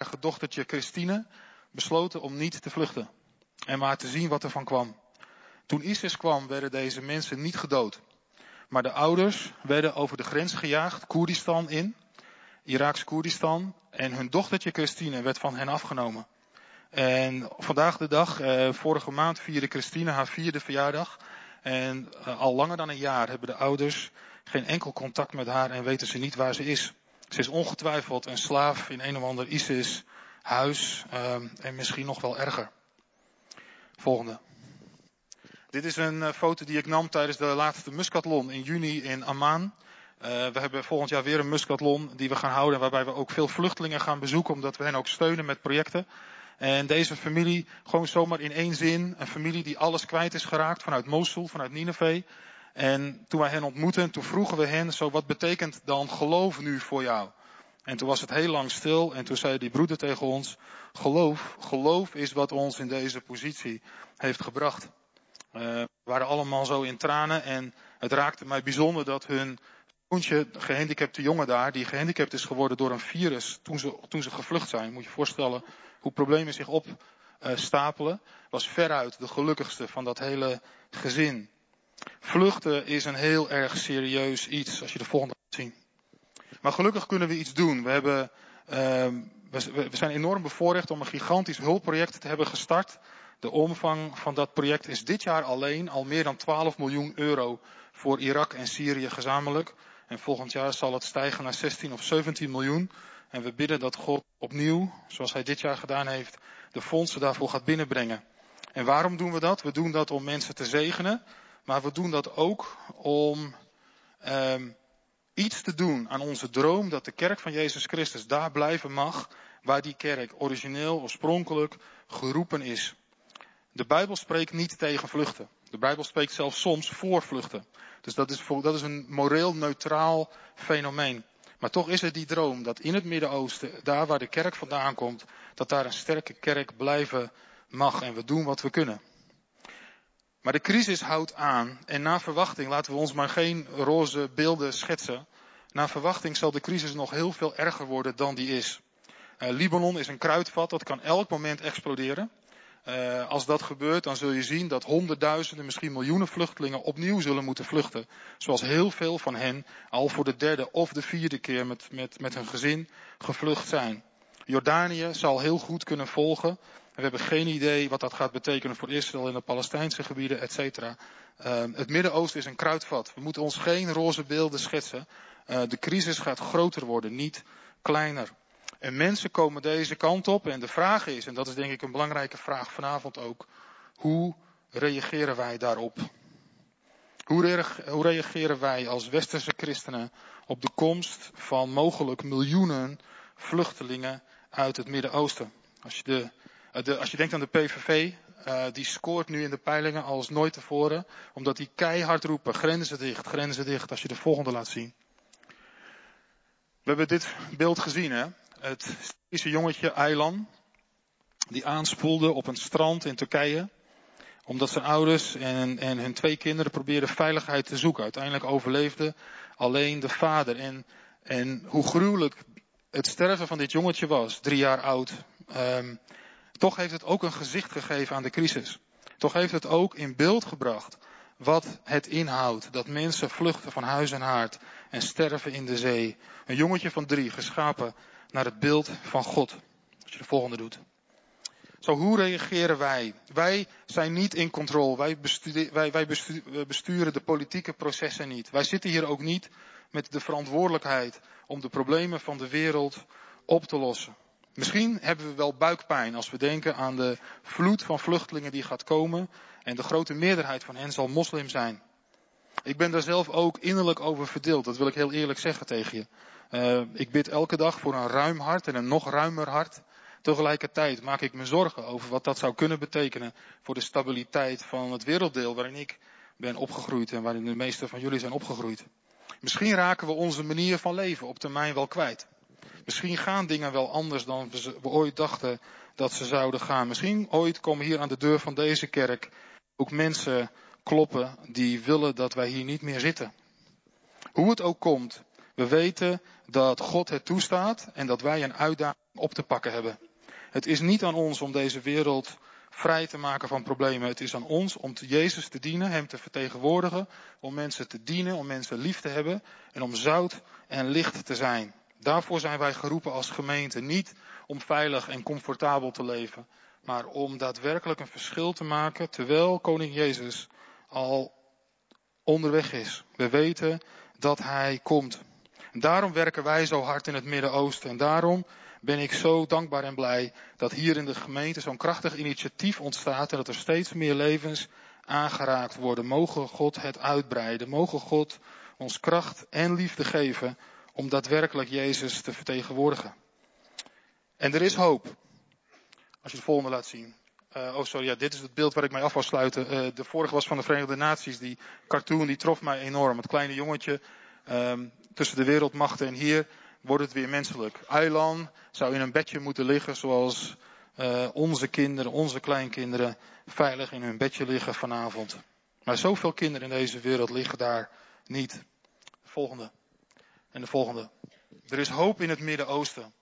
3-jarige dochtertje Christine besloten om niet te vluchten. En maar te zien wat er van kwam. Toen ISIS kwam, werden deze mensen niet gedood. Maar de ouders werden over de grens gejaagd, Koerdistan in, Iraaks Koerdistan. En hun dochtertje Christine werd van hen afgenomen. En vandaag de dag, vorige maand vierde Christine haar 4e verjaardag. En al langer dan een jaar hebben de ouders geen enkel contact met haar en weten ze niet waar ze is. Ze is ongetwijfeld een slaaf in een of ander ISIS huis en misschien nog wel erger. Volgende. Dit is een foto die ik nam tijdens de laatste Muscatlon in juni in Amman. We hebben volgend jaar weer een Muscatlon die we gaan houden, waarbij we ook veel vluchtelingen gaan bezoeken, omdat we hen ook steunen met projecten. En deze familie, gewoon zomaar in één zin, een familie die alles kwijt is geraakt vanuit Mosul, vanuit Nineveh. En toen wij hen ontmoetten, toen vroegen we hen, zo wat betekent dan geloof nu voor jou? En toen was het heel lang stil en toen zei die broeder tegen ons, geloof is wat ons in deze positie heeft gebracht. We waren allemaal zo in tranen en het raakte mij bijzonder dat hun zoontje, gehandicapte jongen daar, die gehandicapt is geworden door een virus toen ze gevlucht zijn. Moet je je voorstellen hoe problemen zich opstapelen. Was veruit de gelukkigste van dat hele gezin. Vluchten is een heel erg serieus iets, als je de volgende laat zien. Maar gelukkig kunnen we iets doen. We zijn enorm bevoorrecht om een gigantisch hulpproject te hebben gestart. De omvang van dat project is dit jaar alleen al meer dan 12 miljoen euro voor Irak en Syrië gezamenlijk. En volgend jaar zal het stijgen naar 16 of 17 miljoen. En we bidden dat God opnieuw, zoals hij dit jaar gedaan heeft, de fondsen daarvoor gaat binnenbrengen. En waarom doen we dat? We doen dat om mensen te zegenen. Maar we doen dat ook om iets te doen aan onze droom dat de kerk van Jezus Christus daar blijven mag, waar die kerk origineel, oorspronkelijk geroepen is. De Bijbel spreekt niet tegen vluchten. De Bijbel spreekt zelfs soms voor vluchten. Dus dat is een moreel neutraal fenomeen. Maar toch is er die droom dat in het Midden-Oosten, daar waar de kerk vandaan komt, dat daar een sterke kerk blijven mag. En we doen wat we kunnen. Maar de crisis houdt aan. En na verwachting, laten we ons maar geen roze beelden schetsen. Na verwachting zal de crisis nog heel veel erger worden dan die is. Libanon is een kruidvat, dat kan elk moment exploderen. Als dat gebeurt, dan zul je zien dat honderdduizenden, misschien miljoenen vluchtelingen opnieuw zullen moeten vluchten. Zoals heel veel van hen al voor de 3e of de 4e keer met hun gezin gevlucht zijn. Jordanië zal heel goed kunnen volgen. We hebben geen idee wat dat gaat betekenen voor Israël in de Palestijnse gebieden, et cetera. Het Midden-Oosten is een kruidvat. We moeten ons geen roze beelden schetsen. De crisis gaat groter worden, niet kleiner. En mensen komen deze kant op en de vraag is, en dat is denk ik een belangrijke vraag vanavond ook, hoe reageren wij daarop? Hoe reageren wij als westerse christenen op de komst van mogelijk miljoenen vluchtelingen uit het Midden-Oosten? Als je denkt aan de PVV, die scoort nu in de peilingen als nooit tevoren, omdat die keihard roepen, grenzen dicht, als je de volgende laat zien. We hebben dit beeld gezien, hè? Het Syrische jongetje Aylan, die aanspoelde op een strand in Turkije, omdat zijn ouders en hun 2 kinderen probeerden veiligheid te zoeken. Uiteindelijk overleefde alleen de vader. En hoe gruwelijk het sterven van dit jongetje was, 3 jaar oud, toch heeft het ook een gezicht gegeven aan de crisis. Toch heeft het ook in beeld gebracht wat het inhoudt dat mensen vluchten van huis en haard en sterven in de zee. Een jongetje van 3, geschapen naar het beeld van God. Als je de volgende doet. Zo, hoe reageren wij? Wij zijn niet in controle. Wij besturen de politieke processen niet. Wij zitten hier ook niet met de verantwoordelijkheid om de problemen van de wereld op te lossen. Misschien hebben we wel buikpijn als we denken aan de vloed van vluchtelingen die gaat komen. En de grote meerderheid van hen zal moslim zijn. Ik ben daar zelf ook innerlijk over verdeeld. Dat wil ik heel eerlijk zeggen tegen je. Ik bid elke dag voor een ruim hart en een nog ruimer hart. Tegelijkertijd maak ik me zorgen over wat dat zou kunnen betekenen voor de stabiliteit van het werelddeel waarin ik ben opgegroeid en waarin de meeste van jullie zijn opgegroeid. Misschien raken we onze manier van leven op termijn wel kwijt. Misschien gaan dingen wel anders dan we ooit dachten dat ze zouden gaan. Misschien ooit komen hier aan de deur van deze kerk ook mensen kloppen die willen dat wij hier niet meer zitten. Hoe het ook komt, we weten dat God het toestaat en dat wij een uitdaging op te pakken hebben. Het is niet aan ons om deze wereld vrij te maken van problemen. Het is aan ons om Jezus te dienen, hem te vertegenwoordigen, om mensen te dienen, om mensen lief te hebben en om zout en licht te zijn. Daarvoor zijn wij geroepen als gemeente. Niet om veilig en comfortabel te leven, maar om daadwerkelijk een verschil te maken terwijl koning Jezus al onderweg is. We weten dat hij komt. En daarom werken wij zo hard in het Midden-Oosten. En daarom ben ik zo dankbaar en blij dat hier in de gemeente zo'n krachtig initiatief ontstaat en dat er steeds meer levens aangeraakt worden. Mogen God het uitbreiden. Mogen God ons kracht en liefde geven om daadwerkelijk Jezus te vertegenwoordigen. En er is hoop. Als je het volgende laat zien. Dit is het beeld waar ik mee af wil sluiten. De vorige was van de Verenigde Naties. Die cartoon die trof mij enorm. Het kleine jongetje tussen de wereldmachten. En hier wordt het weer menselijk. Aylan zou in een bedje moeten liggen zoals onze kinderen, onze kleinkinderen veilig in hun bedje liggen vanavond. Maar zoveel kinderen in deze wereld liggen daar niet. De volgende. En de volgende. Er is hoop in het Midden-Oosten.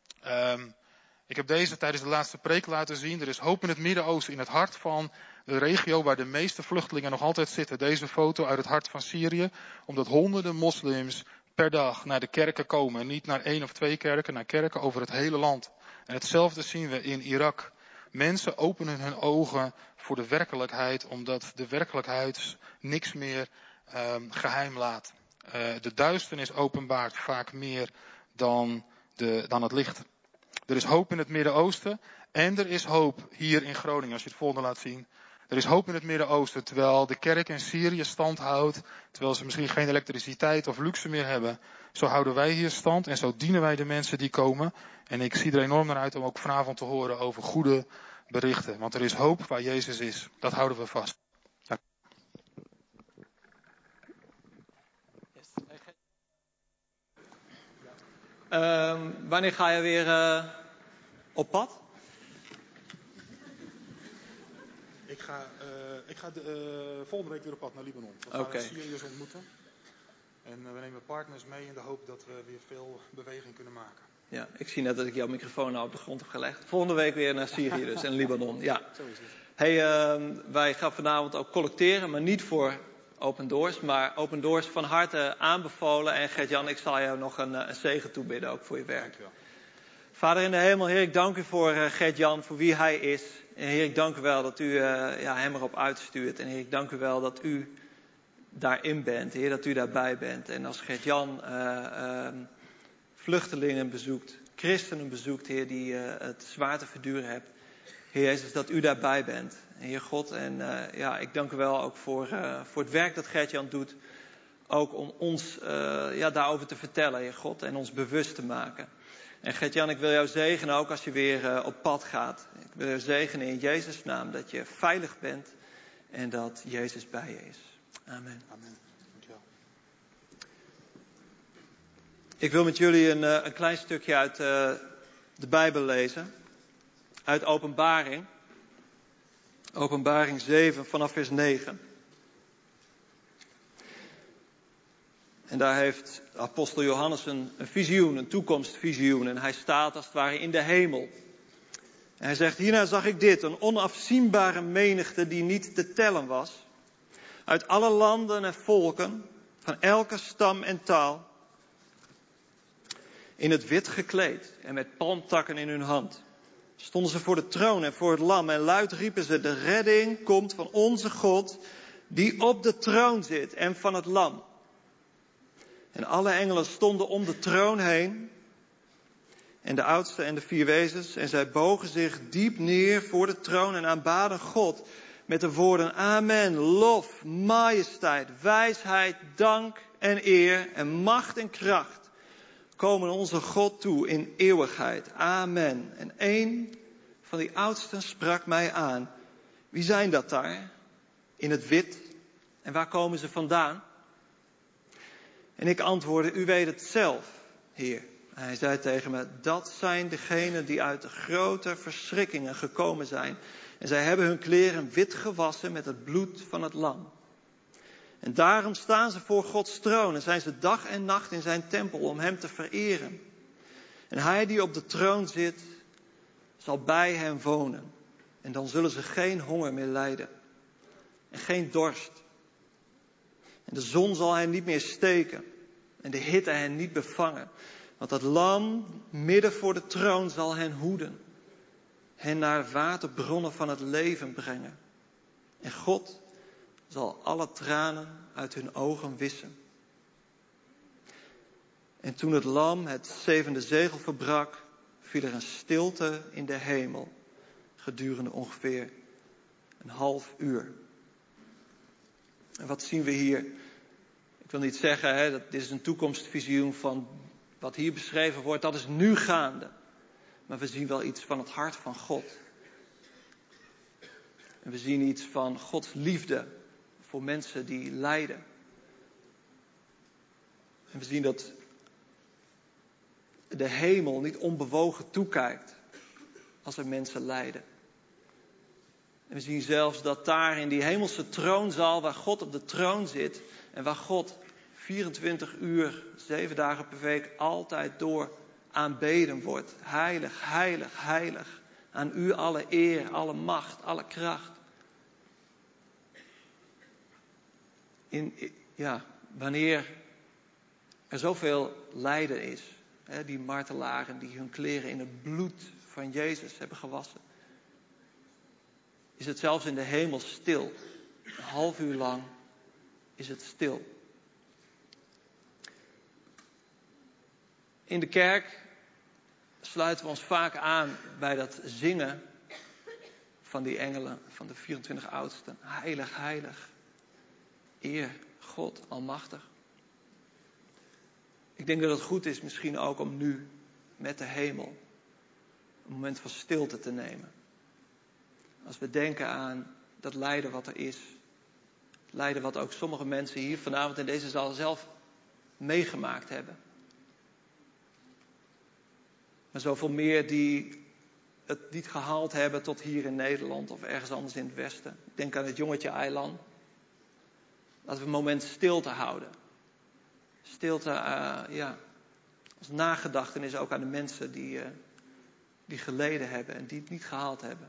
Ik heb deze tijdens de laatste preek laten zien. Er is hoop in het Midden-Oosten, in het hart van de regio waar de meeste vluchtelingen nog altijd zitten. Deze foto uit het hart van Syrië. Omdat honderden moslims per dag naar de kerken komen. En niet naar 1 of 2 kerken, naar kerken over het hele land. En hetzelfde zien we in Irak. Mensen openen hun ogen voor de werkelijkheid, omdat de werkelijkheid niks meer geheim laat. De duisternis openbaart vaak meer dan het licht. Er is hoop in het Midden-Oosten en er is hoop hier in Groningen, als je het volgende laat zien. Er is hoop in het Midden-Oosten, terwijl de kerk in Syrië stand houdt, terwijl ze misschien geen elektriciteit of luxe meer hebben. Zo houden wij hier stand en zo dienen wij de mensen die komen. En ik zie er enorm naar uit om ook vanavond te horen over goede berichten. Want er is hoop waar Jezus is. Dat houden we vast. Dank. Wanneer ga je weer op pad? Ik ga volgende week weer op pad naar Libanon. We gaan Syriërs ontmoeten. En we nemen partners mee in de hoop dat we weer veel beweging kunnen maken. Ja, ik zie net dat ik jouw microfoon nou op de grond heb gelegd. Volgende week weer naar Syrië dus en Libanon. Ja. Zo is het. Hey, wij gaan vanavond ook collecteren, maar niet voor Open Doors. Maar Open Doors van harte aanbevolen. En Gert-Jan, ik zal jou nog een zegen toebidden ook voor je werk. Dankjewel. Vader in de hemel, Heer, ik dank u voor Gert-Jan, voor wie hij is. En Heer, ik dank u wel dat u hem erop uitstuurt. En Heer, ik dank u wel dat u daarin bent. Heer, dat u daarbij bent. En als Gert-Jan vluchtelingen bezoekt, christenen bezoekt, Heer, die het zwaar te verduren hebt. Heer Jezus, dat u daarbij bent. Heer God, en ik dank u wel ook voor het werk dat Gert-Jan doet. Ook om ons daarover te vertellen, Heer God, en ons bewust te maken. En Gert-Jan, ik wil jou zegenen ook als je weer op pad gaat. Ik wil jou zegenen in Jezus' naam dat je veilig bent en dat Jezus bij je is. Amen. Amen. Dankjewel. Ik wil met jullie een klein stukje uit de Bijbel lezen. Uit Openbaring. Openbaring 7 vanaf vers 9. En daar heeft apostel Johannes een visioen, een toekomstvisioen. En hij staat als het ware in de hemel. En hij zegt, hierna zag ik dit, een onafzienbare menigte die niet te tellen was. Uit alle landen en volken, van elke stam en taal. In het wit gekleed en met palmtakken in hun hand. Stonden ze voor de troon en voor het lam en luid riepen ze, de redding komt van onze God die op de troon zit en van het lam. En alle engelen stonden om de troon heen en de oudsten en de 4 wezens en zij bogen zich diep neer voor de troon en aanbaden God met de woorden amen, lof, majesteit, wijsheid, dank en eer en macht en kracht. Komen onze God toe in eeuwigheid. Amen. En een van die oudsten sprak mij aan. Wie zijn dat daar? In het wit. En waar komen ze vandaan? En ik antwoordde, u weet het zelf, Heer. En hij zei tegen me, dat zijn degenen die uit de grote verschrikkingen gekomen zijn. En zij hebben hun kleren wit gewassen met het bloed van het lam. En daarom staan ze voor Gods troon en zijn ze dag en nacht in zijn tempel om hem te vereren. En hij die op de troon zit, zal bij hen wonen. En dan zullen ze geen honger meer lijden. En geen dorst. En de zon zal hen niet meer steken. En de hitte hen niet bevangen. Want dat lam midden voor de troon zal hen hoeden. Hen naar waterbronnen van het leven brengen. En God zal alle tranen uit hun ogen wissen. En toen het lam het 7e zegel verbrak, viel er een stilte in de hemel. Gedurende ongeveer een half uur. En wat zien we hier? Ik wil niet zeggen, dat dit is een toekomstvisioen van wat hier beschreven wordt. Dat is nu gaande. Maar we zien wel iets van het hart van God. En we zien iets van Gods liefde voor mensen die lijden. En we zien dat de hemel niet onbewogen toekijkt als er mensen lijden. En we zien zelfs dat daar in die hemelse troonzaal waar God op de troon zit en waar God 24 uur, 7 dagen per week altijd door aanbeden wordt. Heilig, heilig, heilig. Aan u alle eer, alle macht, alle kracht. Wanneer er zoveel lijden is, die martelaren die hun kleren in het bloed van Jezus hebben gewassen, is het zelfs in de hemel stil. Een half uur lang is het stil. In de kerk sluiten we ons vaak aan bij dat zingen van die engelen, van de 24 oudsten. Heilig, heilig. Eer God almachtig. Ik denk dat het goed is misschien ook om nu met de hemel een moment van stilte te nemen. Als we denken aan dat lijden wat er is. Lijden wat ook sommige mensen hier vanavond in deze zaal zelf meegemaakt hebben. Maar zoveel meer die het niet gehaald hebben tot hier in Nederland of ergens anders in het Westen. Ik denk aan het jongetje Aylan. Laten we een moment stilte houden. Stilte, als nagedachtenis ook aan de mensen die geleden hebben en die het niet gehaald hebben.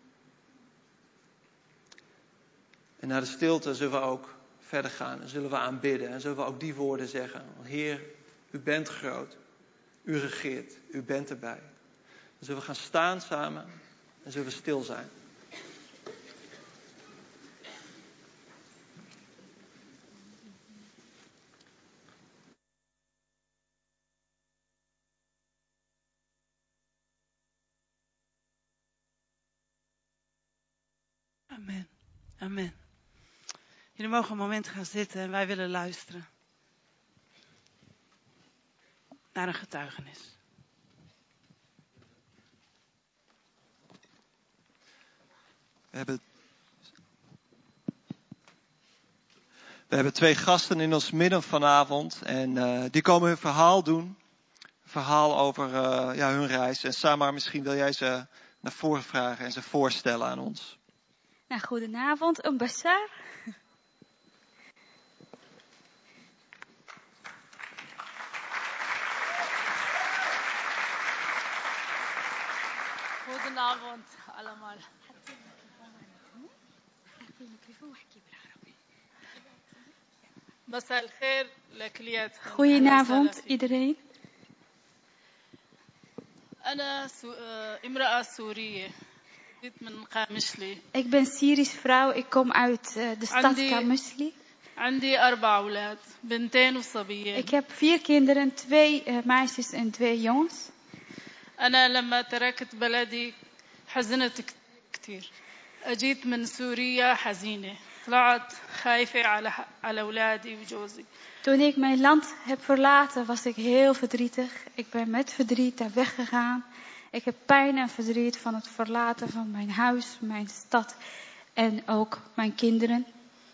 En na de stilte zullen we ook verder gaan en zullen we aanbidden. En zullen we ook die woorden zeggen. Heer, u bent groot. U regeert. U bent erbij. Dan zullen we gaan staan samen en zullen we stil zijn. Amen. Amen. Jullie mogen een moment gaan zitten en wij willen luisteren naar een getuigenis. We hebben 2 gasten in ons midden vanavond en die komen hun verhaal doen. Een verhaal over hun reis. En Samar, misschien wil jij ze naar voren vragen en ze voorstellen aan ons. Nou, goedenavond, een bazaar. Goedenavond allemaal. مساء الخير لكلياتكم. Goedenavond iedereen. أنا امرأة سورية. جيت من قامشلي. Ik ben Syrisch vrouw. Ik kom uit de stad Qamishli. عندي 4 أولاد بنتين وصبيين. Ik heb 4 kinderen, 2 meisjes en 2 jongens. أنا لما تركت بلدي حزنت كتير. أجيت من سوريا حزينة. طلعت خايفة على أولادي وجوزي. Toen ik mijn land heb verlaten was ik heel verdrietig. Ik ben met verdriet daar weggegaan. Ik heb pijn en verdriet van het verlaten van mijn huis, mijn stad en ook mijn kinderen.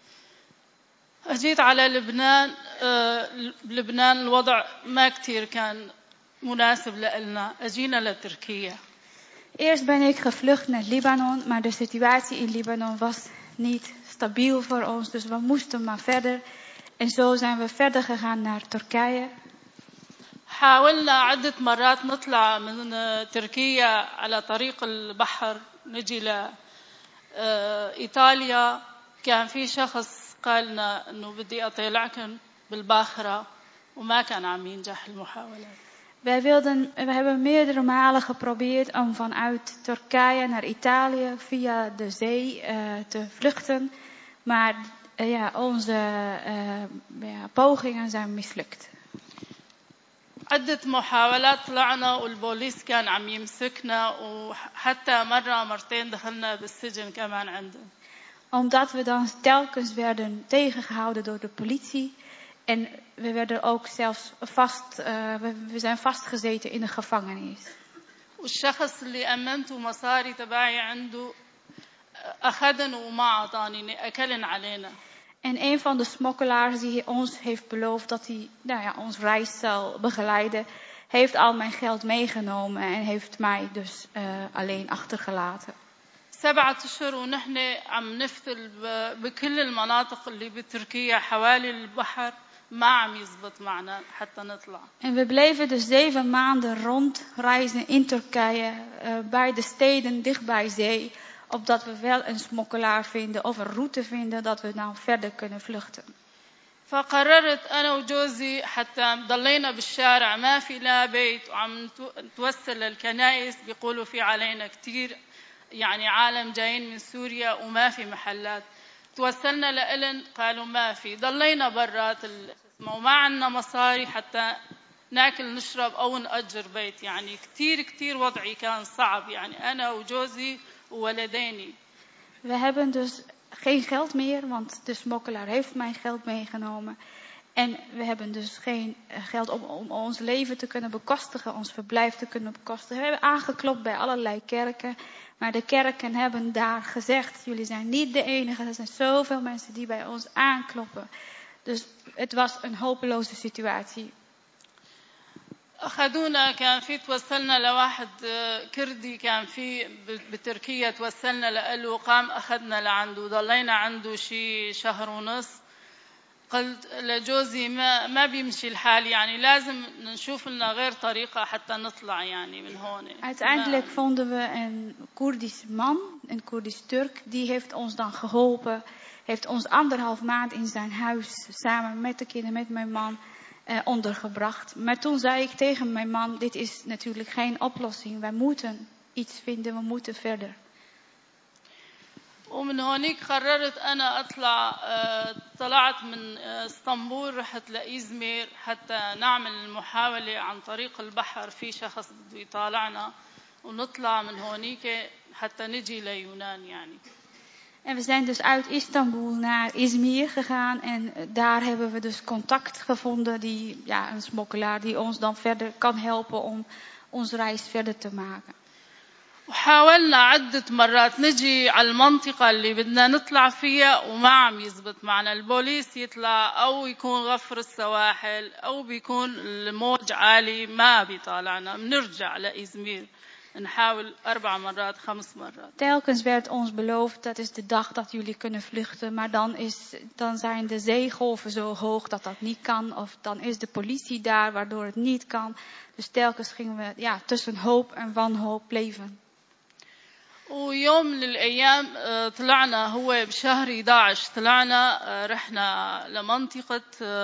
أجيت على لبنان. لبنان الوضع ما كتير كان مناسب لنا. أجينا لتركيا. Eerst ben ik gevlucht naar Libanon, maar de situatie in Libanon was niet stabiel voor ons, dus we moesten maar verder. En zo zijn we verder gegaan naar Turkije. حاولنا عدة مرات نطلع من تركيا على طريق البحر نجي لإيطاليا. كان في شخص قالنا إنه بدي أطلعكم بالباخرة وما كان عم ينجح المحاولات. We hebben meerdere malen geprobeerd om vanuit Turkije naar Italië via de zee te vluchten. Maar onze pogingen zijn mislukt. عدة محاولات طلعنا والبوليس كان عم يمسكنا وحتى مرة مرتين دخلنا بالسجن كمان عندهم. Omdat we dan telkens werden tegengehouden door de politie. En we werden ook zelfs we zijn vastgezeten in de gevangenis. والشخص اللي أمنته مصاري تبعي عنده أخذن وما عطاني أكلن علينا. En een van de smokkelaars die ons heeft beloofd dat hij ons reis zal begeleiden, heeft al mijn geld meegenomen en heeft mij dus alleen achtergelaten. 7 أشهر ونحن عم نفتل بكل المناطق اللي بتركيا حوالي البحر ما عم يزبط معنا حتى نطلع. En we bleven dus 7 maanden rondreizen in Turkije, bij de steden dicht bij zee, opdat we wel een smokkelaar vinden of een route vinden dat we nou verder kunnen vluchten. فقررت أنا وجوزي حتى ضلينا بالشارع ما في لا بيت وعم نتوسل للكنائس بيقولوا في علينا كتير يعني عالم جايين من سوريا وما في محلات. توسلنا لإلن قالوا ما في. ضلينا برات وما عنا مصاري حتى ناكل نشرب أو نأجر بيت. يعني كتير وضعي كان صعب. يعني أنا وجوزي وولديني. We hebben dus geen geld meer, want de smokkelaar heeft mijn geld meegenomen. En we hebben dus geen geld om ons leven te kunnen bekostigen, ons verblijf te kunnen bekostigen. We hebben aangeklopt bij allerlei kerken. Maar de kerken hebben daar gezegd, jullie zijn niet de enige. Er zijn zoveel mensen die bij ons aankloppen. Dus het was een hopeloze situatie. أخذونا كان في توسلنا لواحد كردي كان في بتركيا توسلنا لإله قام أخذنا لعنده ضلينا عنده شي شهر ونص. قلت لجوزي ما بيمشي الحال يعني لازم نشوف لنا غير طريقة حتى نطلع يعني من هون. Uiteindelijk vonden we een Koerdisch man, een Koerdisch Turk, die heeft ons dan geholpen. Heeft ons 1,5 maand in zijn huis samen met de kinderen, met mijn man ondergebracht. Maar toen zei ik tegen mijn man, dit is natuurlijk geen oplossing. Wij moeten iets vinden, we moeten verder. ومن هونيك قررت أنا أطلع. طلعت من اسطنبول رحت لإزمير حتى نعمل المحاولة عن طريق البحر. في شخص بده يطالعنا ونطلع من هونيك حتى نجي ليونان يعني. En we zijn dus uit Istanbul naar Izmir gegaan. En daar hebben we dus contact gevonden. Een smokkelaar die ons dan verder kan helpen om onze reis verder te maken. وحاولنا عدة مرات نجي على المنطقة اللي بدنا نطلع فيها وما عم يزبط معنا. البوليس يطلع أو يكون غفر السواحل أو بيكون الموج عالي ما بيطالعنا. بنرجع لإزمير. نحاول 4 مرات 5 مرات. Telkens werd ons beloofd, dat is de dag dat jullie kunnen vluchten. Maar dan zijn de zeegolven zo hoog dat dat niet kan. Of dan is de politie daar waardoor het niet kan. Dus telkens gingen we tussen hoop en wanhoop leven. ويوم من الأيام طلعنا هو بشهر 11 طلعنا رحنا لمنطقة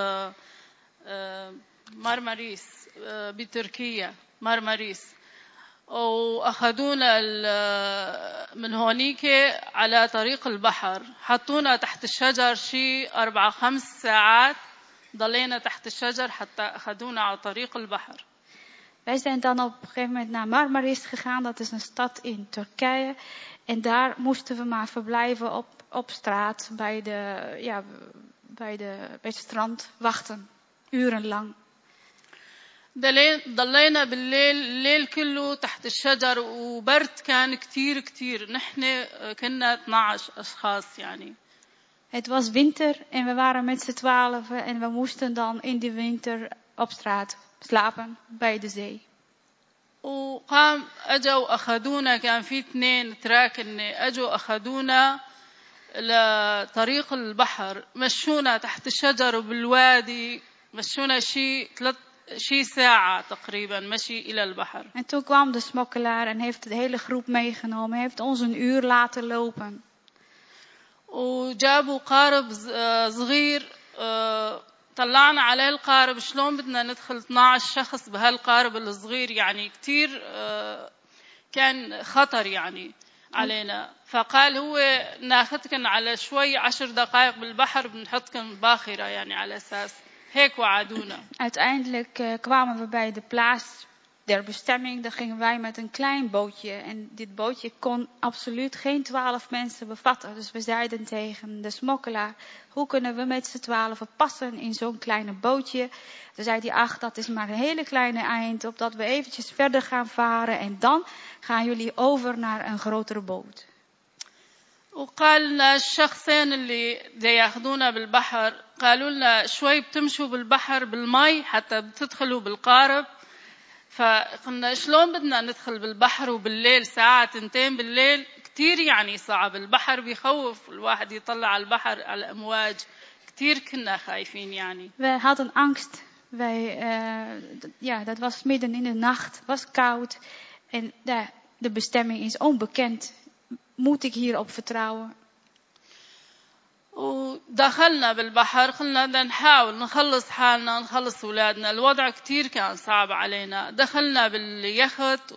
مرمريس بتركيا مرمريس. وأخذونا من هونيك على طريق البحر. حطونا تحت الشجر شي 4-5 ساعات. ضلينا تحت الشجر حتى أخذونا على طريق البحر. Wij zijn dan op een gegeven moment naar Marmaris gegaan. Dat is een stad in Turkije. En daar moesten we maar verblijven op straat bij het strand wachten. Urenlang. ضلينا بالليل الليل كله تحت الشجر وبرد كان كتير. نحن كنا 12 أشخاص يعني. Het was winter en we waren met z'n 12 en we moesten dan in de winter op straat slapen bij de zee. وقام أجوا أخذونا كان في 2 تراكنة أجوا أخذونا لطريق البحر. مشونا تحت الشجر وبالوادي. مشونا شي شي ساعة تقريبا مشي إلى البحر. En toen kwam de smokkelaar en heeft de hele groep meegenomen. Heeft ons een uur laten lopen. وجابوا قارب صغير طلعنا عليه القارب. شلون بدنا ندخل 12 شخص بهالقارب الصغير؟ يعني كتير كان خطر يعني علينا. فقال هو ناخذكن على شوي 10 دقائق بالبحر بنحطكن باخرة يعني على أساس هيك وعدونا. Uiteindelijk kwamen we bij de plaats der bestemming. Dan gingen wij met een klein bootje. En dit bootje kon absoluut geen 12 mensen bevatten. Dus we zeiden tegen de smokkelaar: hoe kunnen we met z'n 12 passen in zo'n kleine bootje? Toen zei hij: ach, dat is maar een hele kleine eind. Opdat we eventjes verder gaan varen. En dan gaan jullie over naar een grotere boot. وقال لنا الشخصين اللي ياخذونا بالبحر قالوا لنا شوي بتمشوا بالبحر بالمي حتى بتدخلوا بالقارب. فقلنا شلون بدنا ندخل بالبحر وبالليل ساعة 2 بالليل؟ كتير يعني صعب. البحر بيخوف الواحد يطلع على البحر على الأمواج. كتير كنا خايفين يعني. We hadden angst. Dat was midden in de nacht. Het was koud. En de bestemming is onbekend. Moet ik hierop vertrouwen? ودخلنا بالبحر قلنا بدنا نحاول نخلص حالنا نخلص أولادنا. الوضع كتير كان صعب علينا. دخلنا باليخت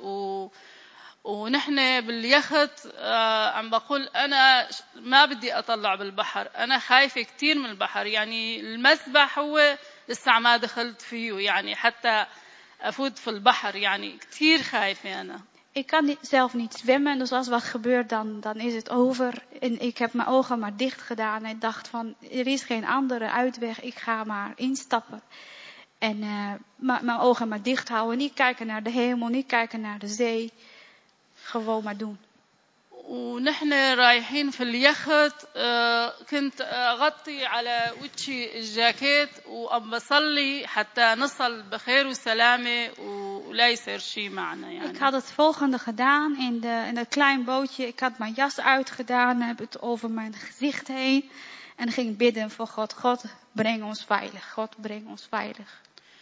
ونحن باليخت عم بقول أنا ما بدي أطلع بالبحر. أنا خايفة كتير من البحر. يعني المسبح هو لسه ما دخلت فيه يعني حتى أفوت في البحر. يعني كتير خايفة أنا. Ik kan zelf niet zwemmen, dus als wat gebeurt, dan is het over. En ik heb mijn ogen maar dicht gedaan en dacht van, er is geen andere uitweg, ik ga maar instappen. En mijn ogen maar dicht houden, niet kijken naar de hemel, niet kijken naar de zee. Gewoon maar doen. ونحن رايحين في اليخت كنت أغطي على وجهي الجاكيت وأم بصلي حتى نصل بخير وسلامة ولا يصير شيء معنا يعني. Ik had het volgende gedaan in het klein bootje. Ik had mijn jas uitgedaan, heb het over mijn gezicht heen en ging bidden voor God. God, breng ons veilig. God, breng ons veilig.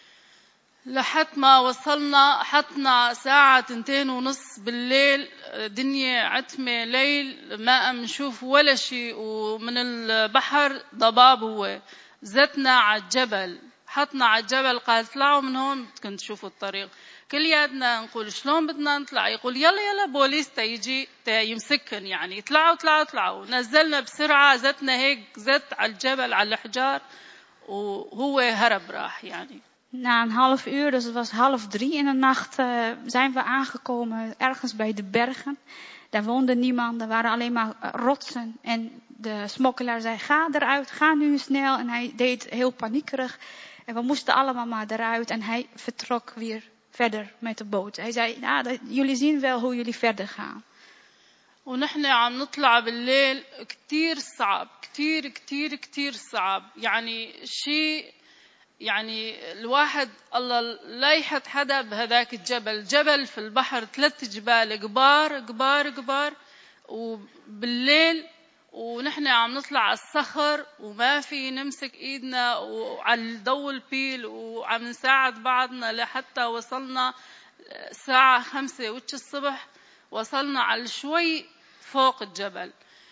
لحد ما وصلنا حطنا ساعة 2:30 بالليل. دنيا عتمة ليل ما نشوف ولا شيء ومن البحر ضباب. هو زتنا على الجبل. حطنا على الجبل قال اطلعوا من هون بدكم تشوفوا الطريق. كلياتنا نقول شلون بدنا نطلع؟ يقول يلا بوليس تيجي يمسكن يعني. طلعوا نزلنا بسرعة. زتنا هيك زت على الجبل على الحجار وهو هرب راح يعني. Na een half uur, dus het was 2:30 in de nacht, zijn we aangekomen ergens bij de bergen. Daar woonde niemand, er waren alleen maar rotsen. En de smokkelaar zei: ga eruit, ga nu snel. En hij deed heel paniekerig. En we moesten allemaal maar eruit. En hij vertrok weer verder met de boot. Hij zei: jullie zien wel hoe jullie verder gaan. ونحن عم نطلع بالليل كتير صعب. كتير صعب. يعني شيء يعني الواحد الله لا يحط حدا بهذاك الجبل. جبل في البحر 3 جبال كبار وبالليل ونحن عم نطلع على الصخر وما في نمسك ايدنا وعلى ضوء البيل وعم نساعد بعضنا لحتى وصلنا الساعة 5 وش الصبح. وصلنا على شوي فوق الجبل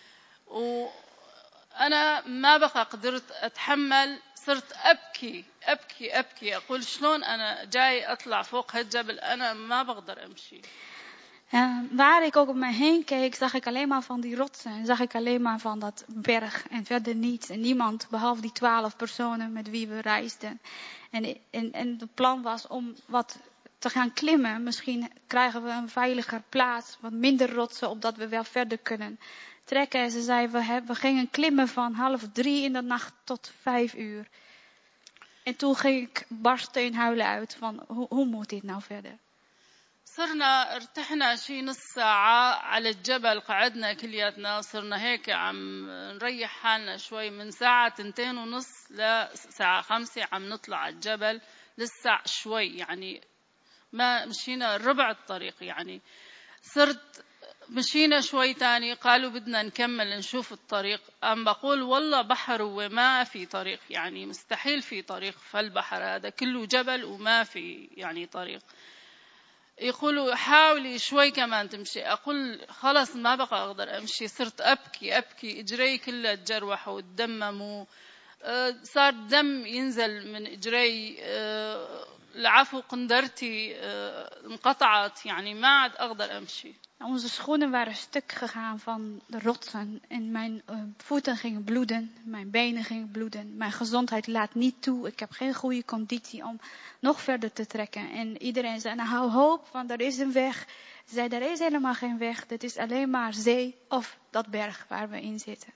وأنا ما بقى قدرت أتحمل. صرت أبكي أقول شلون أنا جاي أطلع فوق هالجبل. أنا ما بقدر أمشي. Waar ik ook om mij heen keek, zag ik alleen maar van die rotsen. En zag ik alleen maar van dat berg en verder niets. En niemand behalve die 12 personen met wie we reisden. En het plan was om wat te gaan klimmen. Misschien krijgen we een veiliger plaats. Wat minder rotsen, opdat we wel verder kunnen trekken. En ze zei, we gingen klimmen van 2:30 in de nacht tot 5 uur. En toen ging ik barsten in huilen uit van, hoe moet dit nou verder? صرنا ارتحنا شي نص ساعة على الجبل. قعدنا كلياتنا صرنا هيك عم نريح حالنا شوي. من ساعة 2:30 لساعة 5 عم نطلع على الجبل. لسه شوي يعني ما مشينا ربع الطريق يعني. صرت مشينا شوي تاني قالوا بدنا نكمل نشوف الطريق. بقول والله بحر وما في طريق، يعني مستحيل في طريق في البحر هذا كله جبل وما في يعني طريق. يقولوا حاولي شوي كمان تمشي. أقول خلاص ما بقى أقدر أمشي. صرت أبكي إجري كلها تجروح وتدمموا، صار دم ينزل من إجري، العفو قندرتي انقطعت، يعني ما عاد أقدر أمشي. Onze schoenen waren stuk gegaan van de rotsen en mijn voeten gingen bloeden, mijn benen gingen bloeden. Mijn gezondheid laat niet toe. Ik heb geen goede conditie om nog verder te trekken. En iedereen zei, nou hou hoop, want er is een weg. Ze zei, er is helemaal geen weg. Dit is alleen maar zee of dat berg waar we in zitten.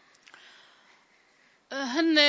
هن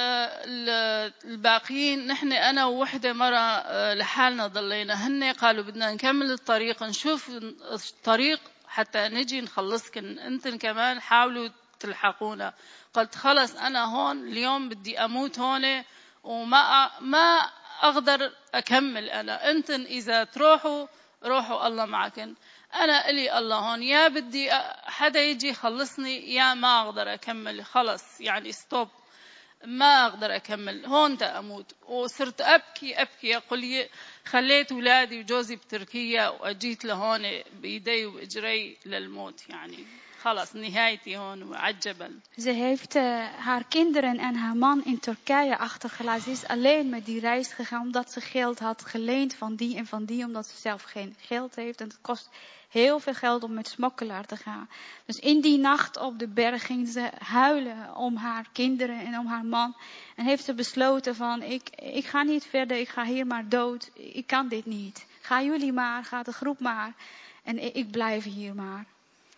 الباقيين نحن أنا ووحدة مرة لحالنا ضلينا. هن قالوا بدنا نكمل الطريق نشوف الطريق حتى نجي نخلصكن، أنتن كمان حاولوا تلحقونا. قلت خلص أنا هون اليوم بدي أموت هون وما أقدر أكمل. أنا أنتن إذا تروحوا الله معكن، أنا إلي الله هون، يا بدي حدا يجي يخلصني يا ما أقدر أكمل. خلص يعني ستوب، ما أقدر أكمل هون أموت. وصرت أبكي أقول لي خليت ولادي وجوزي بتركيا وأجيت لهون بإيدي وإجري للموت، يعني خلاص نهايتي هون على الجبل. Ze heeft haar kinderen en haar man in Turkije achtergelaten. Ze is alleen met die reis gegaan omdat ze geld had geleend van die en van die. Omdat ze zelf geen geld heeft. En het kost heel veel geld om met smokkelaar te gaan. Dus in die nacht op de berg ging ze huilen om haar kinderen en om haar man. En heeft ze besloten van ik ga niet verder, ik ga hier maar dood. Ik kan dit niet. Ga jullie maar, ga de groep maar. En ik blijf hier maar.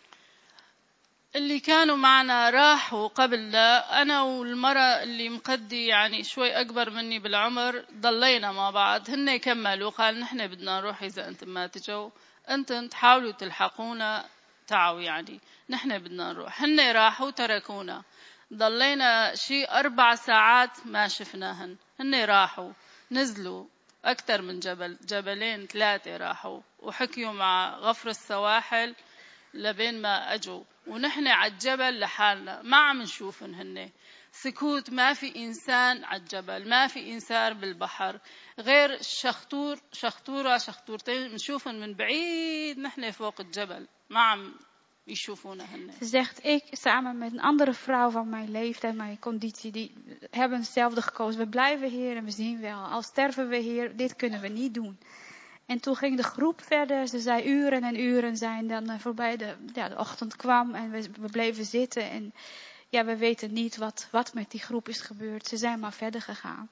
اللي كانوا معنا راحوا قبل. أنا والمرأة اللي مقدي يعني شوي أكبر مني بالعمر ضلينا مع بعض. هن كملوا، قال نحن بدنا نروح إذا أنتم ما تجوا، أنتم تحاولوا تلحقونا تعوا، يعني نحن بدنا نروح. هن راحوا تركونا، ضلينا شي 4 ساعات ما شفناهن. هن راحوا نزلوا أكثر من جبلين 3 راحوا وحكيوا مع غفر السواحل لبين ما أجوا، ونحن على الجبل لحالنا ما عم نشوفن. هن سكوت، ما في إنسان على الجبل، ما في إنسان بالبحر غير شخطورتين نشوفن من بعيد. نحن فوق الجبل ما عم يشوفونا هن. Ze zegt, ik samen met een andere vrouw van mijn leeftijd, mijn conditie, die hebben hetzelfde gekozen. We blijven hier en we zien wel. Al sterven we hier, dit kunnen we niet doen. En toen ging de groep verder. Ze zei uren en uren zijn dan voorbij. De ochtend kwam en we bleven zitten. En ja, we weten niet wat met die groep is gebeurd. Ze zijn maar verder gegaan.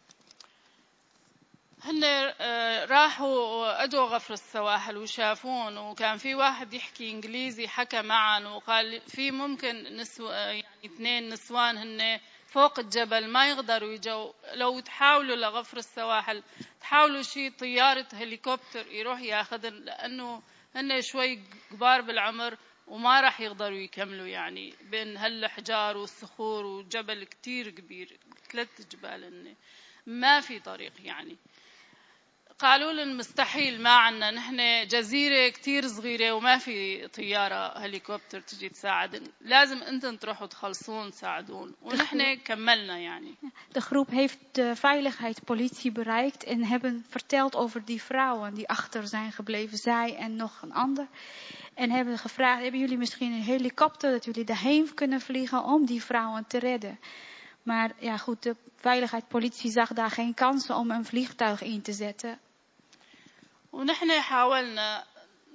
هن راحوا أجوا غفر السواحل وشافون، وكان في واحد يحكي إنجليزي حكى معن وقال في ممكن يعني 2 نسوان هن فوق الجبل ما يقدروا يجوا. لو تحاولوا لغفر السواحل تحاولوا شي طيارة هليكوبتر يروح ياخذن، لأنه هن شوي كبار بالعمر وما راح يقدروا يكملوا، يعني بين هالحجار والصخور وجبل كتير كبير 3 جبال هن ما في طريق. يعني قالوا لنا مستحيل، ما عنا، نحن جزيرة كتير صغيرة وما في طيارة هليكوبتر تجي تساعد، لازم انتم تروحوا تخلصون تساعدون. ونحن كملنا يعني. De groep heeft de veiligheidspolitie bereikt en hebben verteld over die vrouwen die achter zijn gebleven, zij en nog een ander. En hebben gevraagd, hebben jullie misschien een helikopter dat jullie daarheen kunnen vliegen om die vrouwen te redden? Maar ja goed, de veiligheidspolitie zag daar geen kansen om een vliegtuig in te zetten. ونحن حاولنا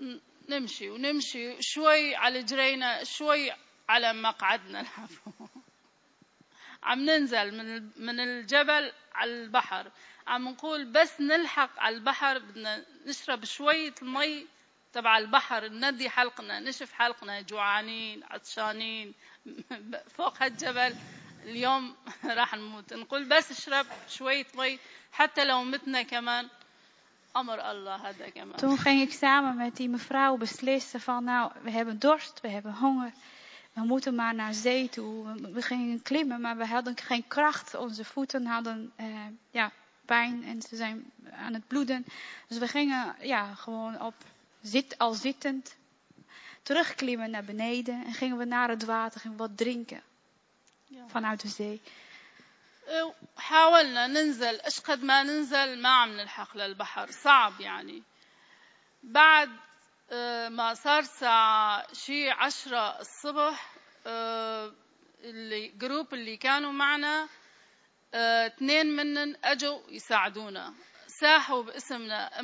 نمشي شوي على جرينا شوي على مقعدنا العفو. عم ننزل من الجبل على البحر، عم نقول بس نلحق على البحر بدنا نشرب شوية المي تبع البحر، ندي حلقنا، نشف حلقنا، جوعانين عطشانين فوق هالجبل اليوم راح نموت. نقول بس اشرب شوية مي حتى لو متنا كمان أمر الله هذا كمان. Toen ging ik samen met die mevrouw beslissen van nou, we hebben dorst, we hebben honger. We moeten maar naar zee toe. We gingen klimmen, maar we hadden geen kracht. Onze voeten hadden pijn en ze zijn aan het bloeden. Dus we gingen gewoon al zittend. terugklimmen naar beneden. En gingen we naar het water, gingen we wat drinken. Vanuit de zee. حاولنا ننزل ايش قد ما ننزل ما عم نلحق للبحر صعب يعني. بعد ما صار ساعة شي 10 الصبح الجروب اللي كانوا معنا 2 منن اجوا يساعدونا. ساحوا باسمنا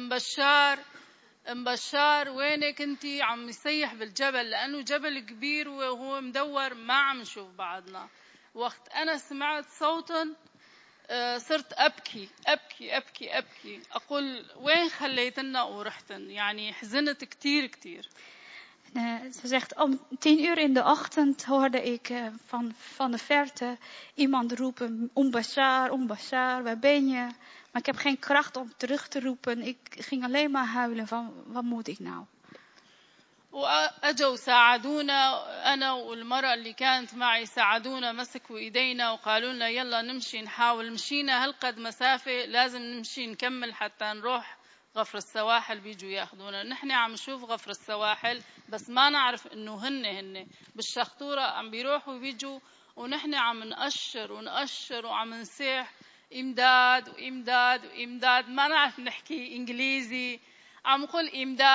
مبشار وينك انتي؟ عم يسيح بالجبل لانه جبل كبير وهو مدور ما عم نشوف بعضنا. وقت انا سمعت صوتا صرت أبكي أقول وين خليتنا ورحتن. يعني حزنت كتير. Ze zegt, om 10:00 in de ochtend hoorde ik van de verte iemand roepen, Umbashar, waar ben je? Maar ik heb geen kracht om terug te roepen. Ik ging alleen maar huilen van, wat moet ik nou? وأجوا ساعدونا أنا والمرأة اللي كانت معي ساعدونا مسكوا إيدينا وقالوا لنا يلا نمشي نحاول. مشينا هالقد مسافة لازم نمشي نكمل حتى نروح غفر السواحل بيجوا ياخدونا. نحن عم نشوف غفر السواحل بس ما نعرف إنه هن بالشخطورة عم بيروحوا بيجوا ونحن عم نقشر وعم نسيح إمداد ما نعرف نحكي إنجليزي. عم نقول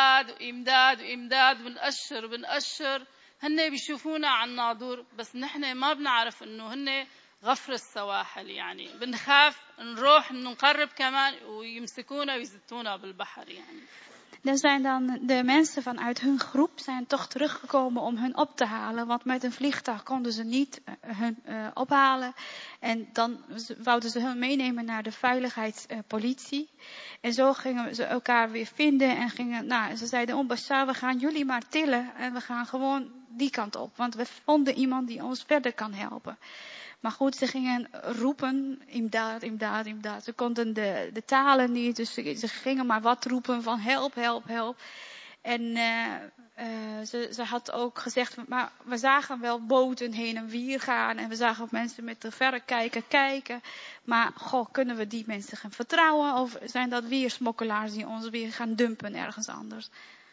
إمداد بنقشر هن بيشوفونا على الناظور بس نحن ما بنعرف إنه هن غفر السواحل. يعني بنخاف نروح نقرب كمان ويمسكونا ويزتونا بالبحر يعني. Er zijn dan de mensen vanuit hun groep zijn toch teruggekomen om hun op te halen. Want met een vliegtuig konden ze niet hun ophalen. En dan wouden ze hun meenemen naar de veiligheidspolitie. En zo gingen ze elkaar weer vinden. En ze zeiden, Umbashar, we gaan jullie maar tillen. En we gaan gewoon die kant op. Want we vonden iemand die ons verder kan helpen. Maar goed, ze gingen roepen, imdaad. Ze konden de talen niet, dus ze gingen maar wat roepen van help. En ze had ook gezegd, maar we zagen wel boten heen en weer gaan. En we zagen mensen met de verrekijker kijken. Maar kunnen we die mensen gaan vertrouwen? Of zijn dat weer smokkelaars die ons weer gaan dumpen ergens anders?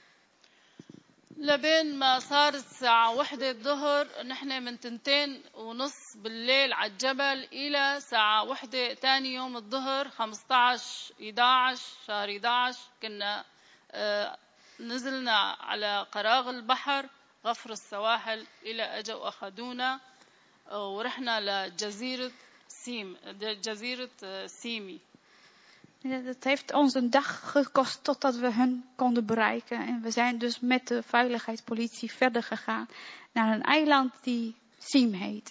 لبين ما صار الساعة 1 الظهر نحن من 2:30 بالليل على الجبل إلى ساعة 1 تاني يوم الظهر 15/11 شهر 11 كنا نزلنا على قراغ البحر غفر السواحل إلى أجوا أخذونا ورحنا لجزيرة سيمي. Het heeft ons een dag gekost totdat we hun konden bereiken. En we zijn dus met de veiligheidspolitie verder gegaan naar een eiland die Siem heet.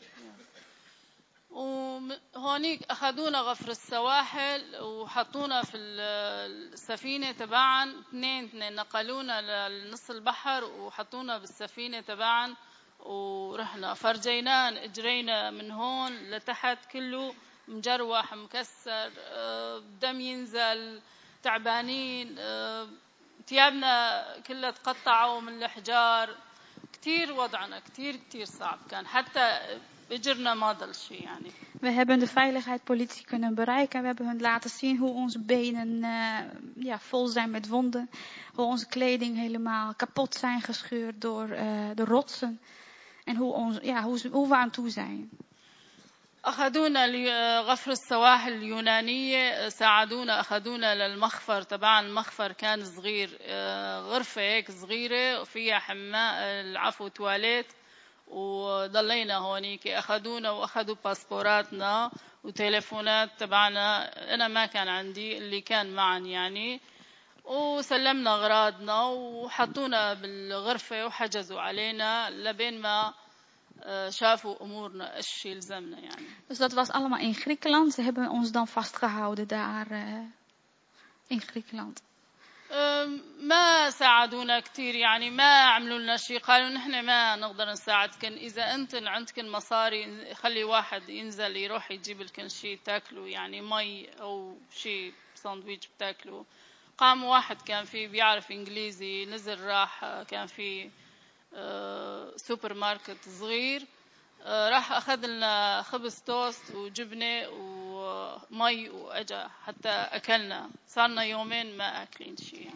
وهونيك أخذونا غفر السواحل وحطونا في السفينة تبعا 2 نقلونا لنص البحر وحطونا بالسفينة تبعا ورحنا فرجينا اجرينا من هون لتحت كله مجروح مكسر دم ينزل تعبانين ثيابنا كلها تقطعوا من الحجار. كتير وضعنا كتير صعب كان حتى اجرنا ما ضل شيء يعني. We hebben de veiligheidspolitie kunnen bereiken. We hebben hun laten zien hoe onze benen vol zijn met wonden. Hoe onze kleding helemaal kapot zijn gescheurd door de rotsen. En hoe we aan toe zijn. أخذونا لغفر السواحل اليونانية ساعدونا أخذونا للمخفر تبع المخفر كان صغير غرفة هيك صغيرة وفيها حمام تواليت وضلينا هونيك. أخذونا وأخذوا باسبوراتنا وتليفونات تبعنا. أنا ما كان عندي اللي كان معن يعني. وسلمنا أغراضنا وحطونا بالغرفة وحجزوا علينا لبين ما شافوا أمورنا إيش يلزمنا يعني. Dus dat was allemaal in Griekenland. Ze hebben ons dan vastgehouden daar in Griekenland. ما ساعدونا كتير يعني ما عملوا لنا شيء. قالوا نحن ما نقدر نساعدكن إذا أنتن عندكن مصاري خلي واحد ينزل يروح يجيب لكن شيء تاكلوا يعني مي أو شيء ساندويتش بتاكلوا. قام واحد كان فيه بيعرف إنجليزي نزل راح كان فيه سوبر ماركت صغير راح أخذ لنا خبز توست وجبنة ومي وأجا حتى أكلنا. صارنا يومين ما أكلين شيء يعني.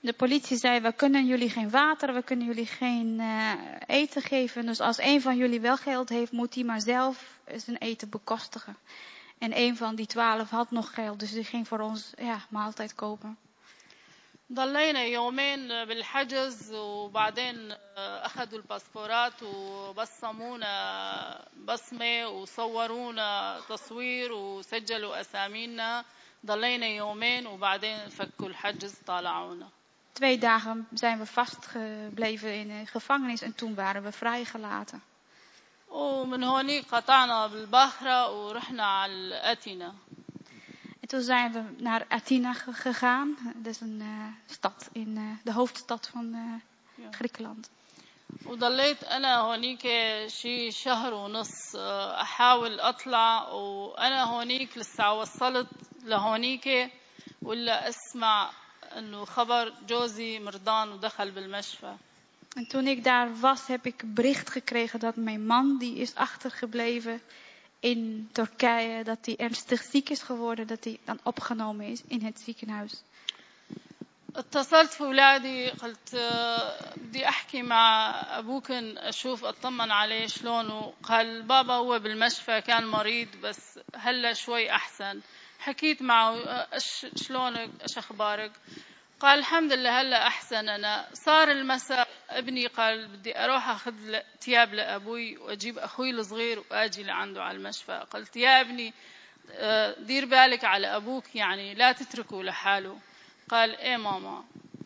De politie zei, we kunnen jullie geen water, we kunnen jullie geen eten geven. Dus als een van jullie wel geld heeft, moet hij maar zelf zijn eten bekostigen. En een van die 12 had nog geld, dus die ging voor ons maaltijd kopen. ضلينا يومين بالحجز وبعدين أخذوا الباسبورات وبصمونا بصمة وصورونا تصوير وسجلوا أسامينا. ضلينا يومين وبعدين فكوا الحجز طالعونا. 2 dagen zijn we vastgebleven in de gevangenis en toen waren we vrijgelaten. ومن هونيك قطعنا بالباخرة ورحنا على أتينا. En toen zijn we naar Athina gegaan. Dat is een stad in de hoofdstad van Griekenland. وضليت أنا هونيك شي شهر ونص أحاول أطلع وأنا هونيك لسه وصلت لهونيك ولا أسمع إنه خبر جوزي مرضان ودخل بالمشفى. En toen ik daar was, heb ik bericht gekregen dat mijn man, die is achtergebleven in Turkije, dat hij ernstig ziek is geworden, dat hij dan opgenomen is in het ziekenhuis. اتصلت في أولادي قلت بدي أحكي مع أبوكن أشوف أطمن عليه شلونه. قال بابا هو بالمشفى كان مريض بس هلا شوي أحسن. حكيت معه شلونك إيش أخبارك؟ قال الحمد لله هلا أحسن. أنا صار المساء ابني قال بدي أروح أخذ ثياب لأبوي وأجيب أخوي الصغير وأجي لعنده على المشفى. قلت يا ابني دير بالك على أبوك يعني لا تتركه لحاله. قال ايه ماما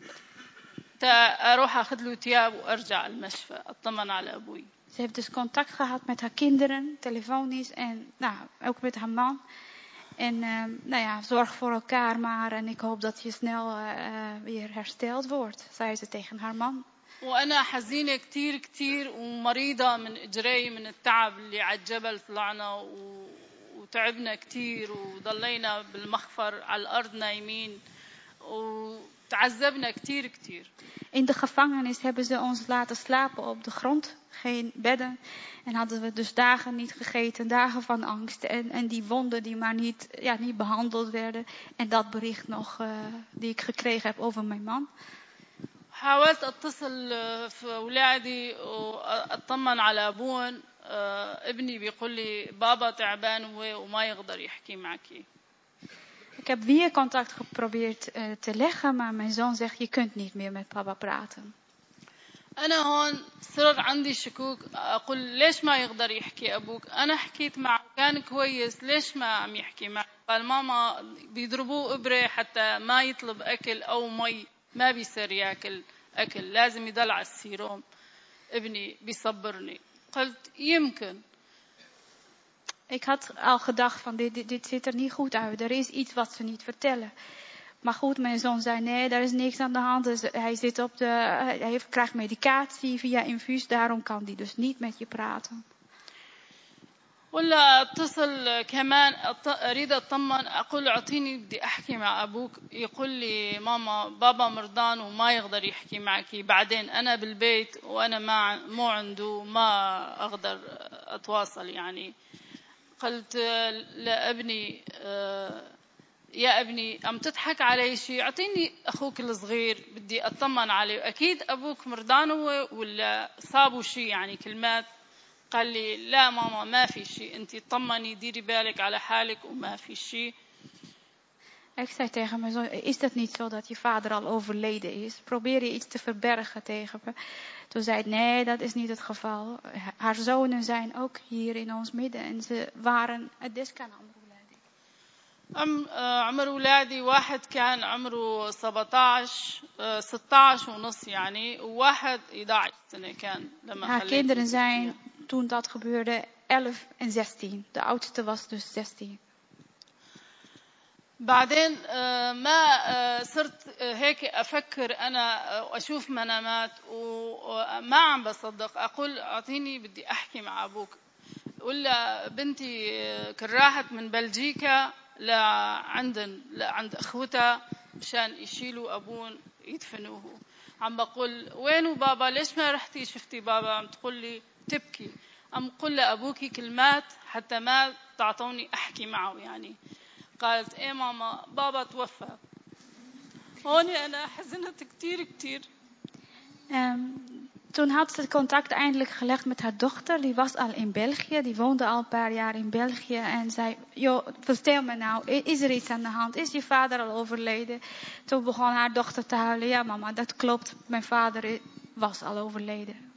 اروح اخذ له ثياب وارجع على المشفى اطمن على ابوي. Ze heeft dus contact gehad met haar kinderen, telefonisch en ook met haar man. En zorg voor elkaar maar en ik hoop dat je snel weer hersteld wordt, zei ze tegen haar man. وانا حزينه كثير كثير ومريضه من اجري من التعب اللي على الجبل طلعنا وتعبنا كثير وضلينا بالمخفر على الارض نايمين. وتعذبنا كتير كتير. In de gevangenis hebben ze ons laten slapen op de grond, geen bedden. En hadden we dus dagen niet gegeten, dagen van angst. En die wonden die maar niet behandeld werden. En dat bericht nog die ik gekregen heb over mijn man. حاولت اتصل في اولادي واطمن على ابوهم. ابني بيقول لي بابا تعبان وما يقدر يحكي معك. Ik heb weer contact geprobeerd te leggen, maar mijn zoon zegt, je kunt niet meer met papa praten. أنا هون صار عندي شكوك أقول ليش ما يقدر يحكي أبوك؟ أنا حكيت معه كان كويس ليش ما عم يحكي معي؟ قال ماما بيضربوه إبرة حتى ما يطلب أكل أو مي ما بيصير يأكل أكل لازم يضل على السيروم. ابني بيصبرني. قلت يمكن. Ik had al gedacht van dit ziet er niet goed uit. Er is iets wat ze niet vertellen. Maar goed, mijn zoon zei nee, daar is niks aan de hand. Dus hij krijgt medicatie via infuus. Daarom kan hij dus niet met je praten. ولا اتصل كمان اريد اطمن اقول اعطيني بدي احكي مع ابوك يقول لي ماما بابا مرضان وما يقدر يحكي معك بعدين انا بالبيت وانا مو عنده ما اقدر اتواصل يعني. قلت لابني يا ابني عم تضحك علي شيء اعطيني اخوك الصغير بدي اطمن عليه اكيد ابوك مرضان هو ولا صابه شيء يعني كلمات. قال لي لا ماما ما في شيء انت طمني ديري بالك على حالك وما في شيء. Ik zei tegen mijn zoon, is dat niet zo dat je vader al overleden is? Probeer je iets te verbergen tegen me? Toen zei hij, nee, dat is niet het geval. Haar zonen zijn ook hier in ons midden en ze waren het كان عمر ولادي واحد كان عمره 16 ونص يعني وواحد 11 سنة كان لما haar kinderen zijn toen dat gebeurde 11 en 16. De oudste was dus 16. بعدين ما صرت هيك أفكر أنا وأشوف منامات وما عم بصدق أقول أعطيني بدي أحكي مع أبوك. ولا بنتي كراحت من بلجيكا عند أخوتها مشان يشيلوا أبون يدفنوه. عم بقول وينو بابا ليش ما رحتي شفتي بابا؟ عم تقول لي تبكي. عم قل لأبوكي كلمات حتى ما تعطوني أحكي معه يعني. قالت ايه ماما بابا توفى. هون أنا حزنت كتير. Toen had ze contact eindelijk gelegd met haar dochter. Die was al in België. Die woonde al een paar jaar in België. En zei, joh, vertel me nou, is er iets aan de hand? Is je vader al overleden? Toen begon haar dochter te huilen. Ja mama, dat klopt. Mijn vader was al overleden.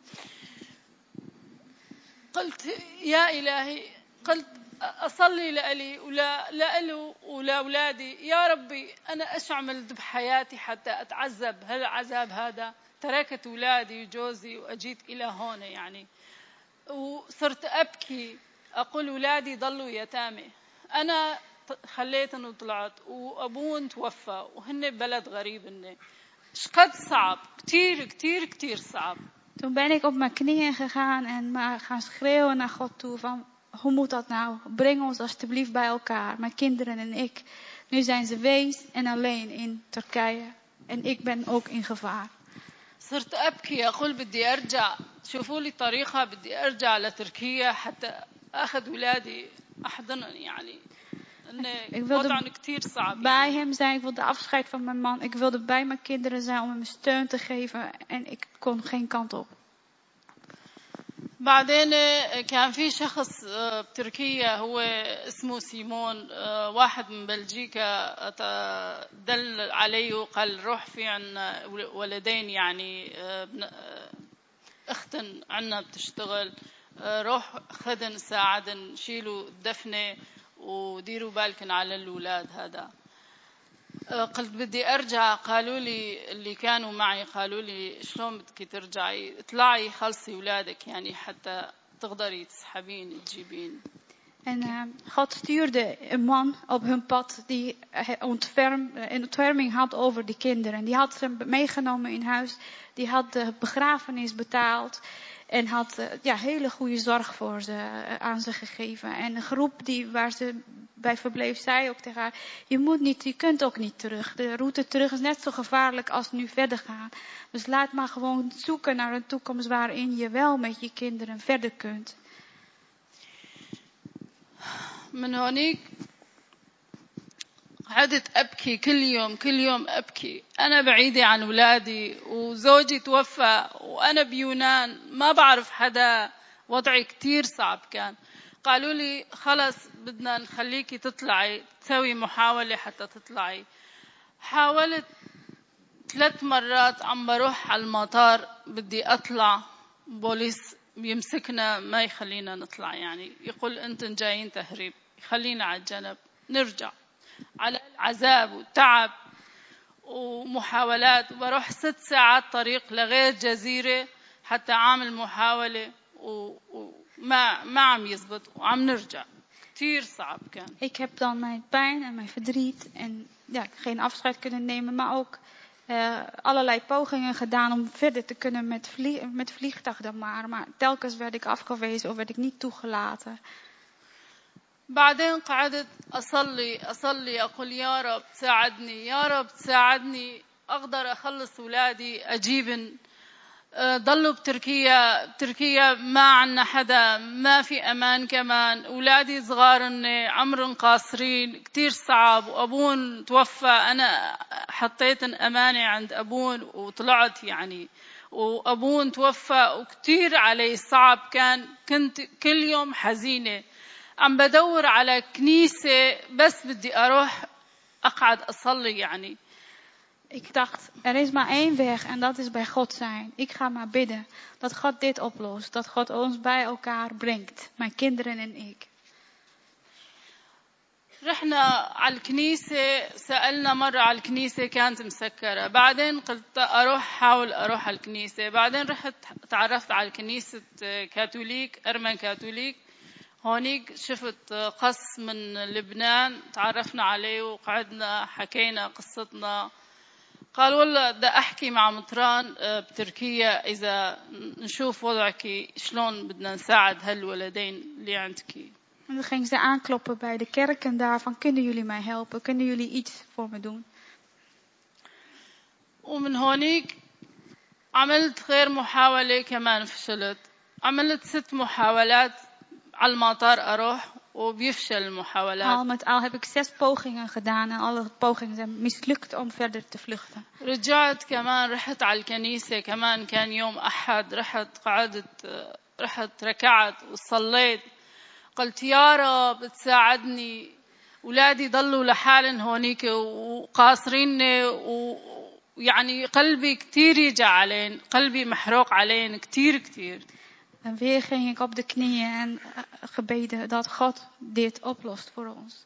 قلت يا إلهي قلت أصلي لألي لأله ولأولادي يا ربي أنا إيش عملت بحياتي حتى أتعذب هالعذاب هذا تركت أولادي وجوزي وأجيت إلى هون يعني وصرت أبكي أقول أولادي ضلوا يتامى أنا خليتهم وطلعت وأبون توفى وهن بلد غريب هن شقد صعب كتير صعب. Toen ben ik op mijn knieën gegaan en maar gaan schreeuwen naar God toe van, hoe moet dat nou? Breng ons alstublieft bij elkaar, mijn kinderen en ik. Nu zijn ze wees en alleen in Turkije en ik ben ook in gevaar. صرت أبكي أقول بدي أرجع شوفوا لي طريقة بدي أرجع لتركيا حتى أخذ أولادي أحضنهم يعني Ik wilde bij hem zijn, ik wilde afscheid van mijn man. Ik wilde bij mijn kinderen zijn om hem steun te geven en ik kon geen kant op. بعدين كان في شخص بتركيا هو اسمه سيمون واحد من بلجيكا دل علي وقال روح في عنا ولدين يعني اخت عنا بتشتغل روح خدن ساعدن شيلوا الدفنة وديروا بالكن على الأولاد هذا. قلت بدي أرجع قالوا لي اللي كانوا معي قالوا لي شلون بدك ترجعي اطلعي خلصي أولادك يعني حتى تقدري تسحبين تجيبين. En God stuurde een man op hun pad die een ontferming had over die kinderen. Die had ze meegenomen in huis. Die had de begrafenis betaald. En had hele goede zorg voor ze, aan ze gegeven. En de groep waar ze bij verbleef zei ook tegen haar, je kunt ook niet terug. De route terug is net zo gevaarlijk als nu verder gaan. Dus laat maar gewoon zoeken naar een toekomst waarin je wel met je kinderen verder kunt. من هونيك قعدت أبكي كل يوم أبكي أنا بعيدة عن أولادي وزوجي توفى وأنا بيونان ما بعرف حدا وضعي كتير صعب كان. قالوا لي خلص بدنا نخليكي تطلعي تسوي محاولة حتى تطلعي. حاولت 3 مرات عم بروح على المطار بدي أطلع بوليس بيمسكنا ما يخلينا نطلع يعني يقول أنتم جايين تهريب يخلينا على الجنب نرجع على العذاب والتعب ومحاولات وبروح 6 ساعات طريق لغير جزيرة حتى أعمل محاولة وما عم يزبط وعم نرجع كتير صعب كان. Ik heb dan mijn pijn en mijn verdriet en geen afscheid kunnen nemen, maar ook allerlei pogingen gedaan om verder te kunnen met vliegtuig dan maar telkens werd ik afgewezen of werd ik niet toegelaten. بعدين قعدت أصلي أقول يا رب تساعدني أقدر أخلص أولادي أجيبن ضلوا بتركيا ما عنا حدا ما في أمان كمان أولادي صغارن عمرن قاصرين كتير صعب وأبون توفى أنا حطيتن أمانة عند أبون وطلعت يعني وأبون توفى وكتير علي صعب كنت كل يوم حزينة عم بدور على كنيسة بس بدي أروح أقعد أصلي يعني. Ik dacht, er is maar één weg en dat is bij God zijn. Ik ga maar bidden dat God dit oplost. Dat God ons bij elkaar brengt. Mijn kinderen en ik. رحنا على الكنيسة سألنا مرة على الكنيسة كانت مسكرة بعدين قلت أحاول أروح على الكنيسة بعدين رحت تعرفت على الكنيسة كاثوليك أرمن كاثوليك هونيك شفت قس من لبنان تعرفنا عليه وقعدنا حكينا قصتنا قال والله بدي أحكي مع مطران بتركيا إذا نشوف وضعك شلون بدنا نساعد هالولدين اللي عندك. En dan ging ze aankloppen bij de kerken daar van kunnen jullie mij helpen? Kunnen jullie iets voor me doen? ومن هونيك عملت غير محاولة كمان فشلت عملت 6 محاولات على المطار أروح وبيفشل المحاولات. Al met al heb ik 6 pogingen gedaan en alle pogingen zijn mislukt om verder te vluchten. رجعت كمان رحت على الكنيسة كمان كان يوم أحد رحت ركعت وصليت قلت يا رب تساعدني أولادي ضلوا لحالهم هونيك وقاصرين ويعني قلبي كتير يجع علين قلبي محروق علين كتير. En weer ging ik op de knieën en gebeden dat God dit oplost voor ons.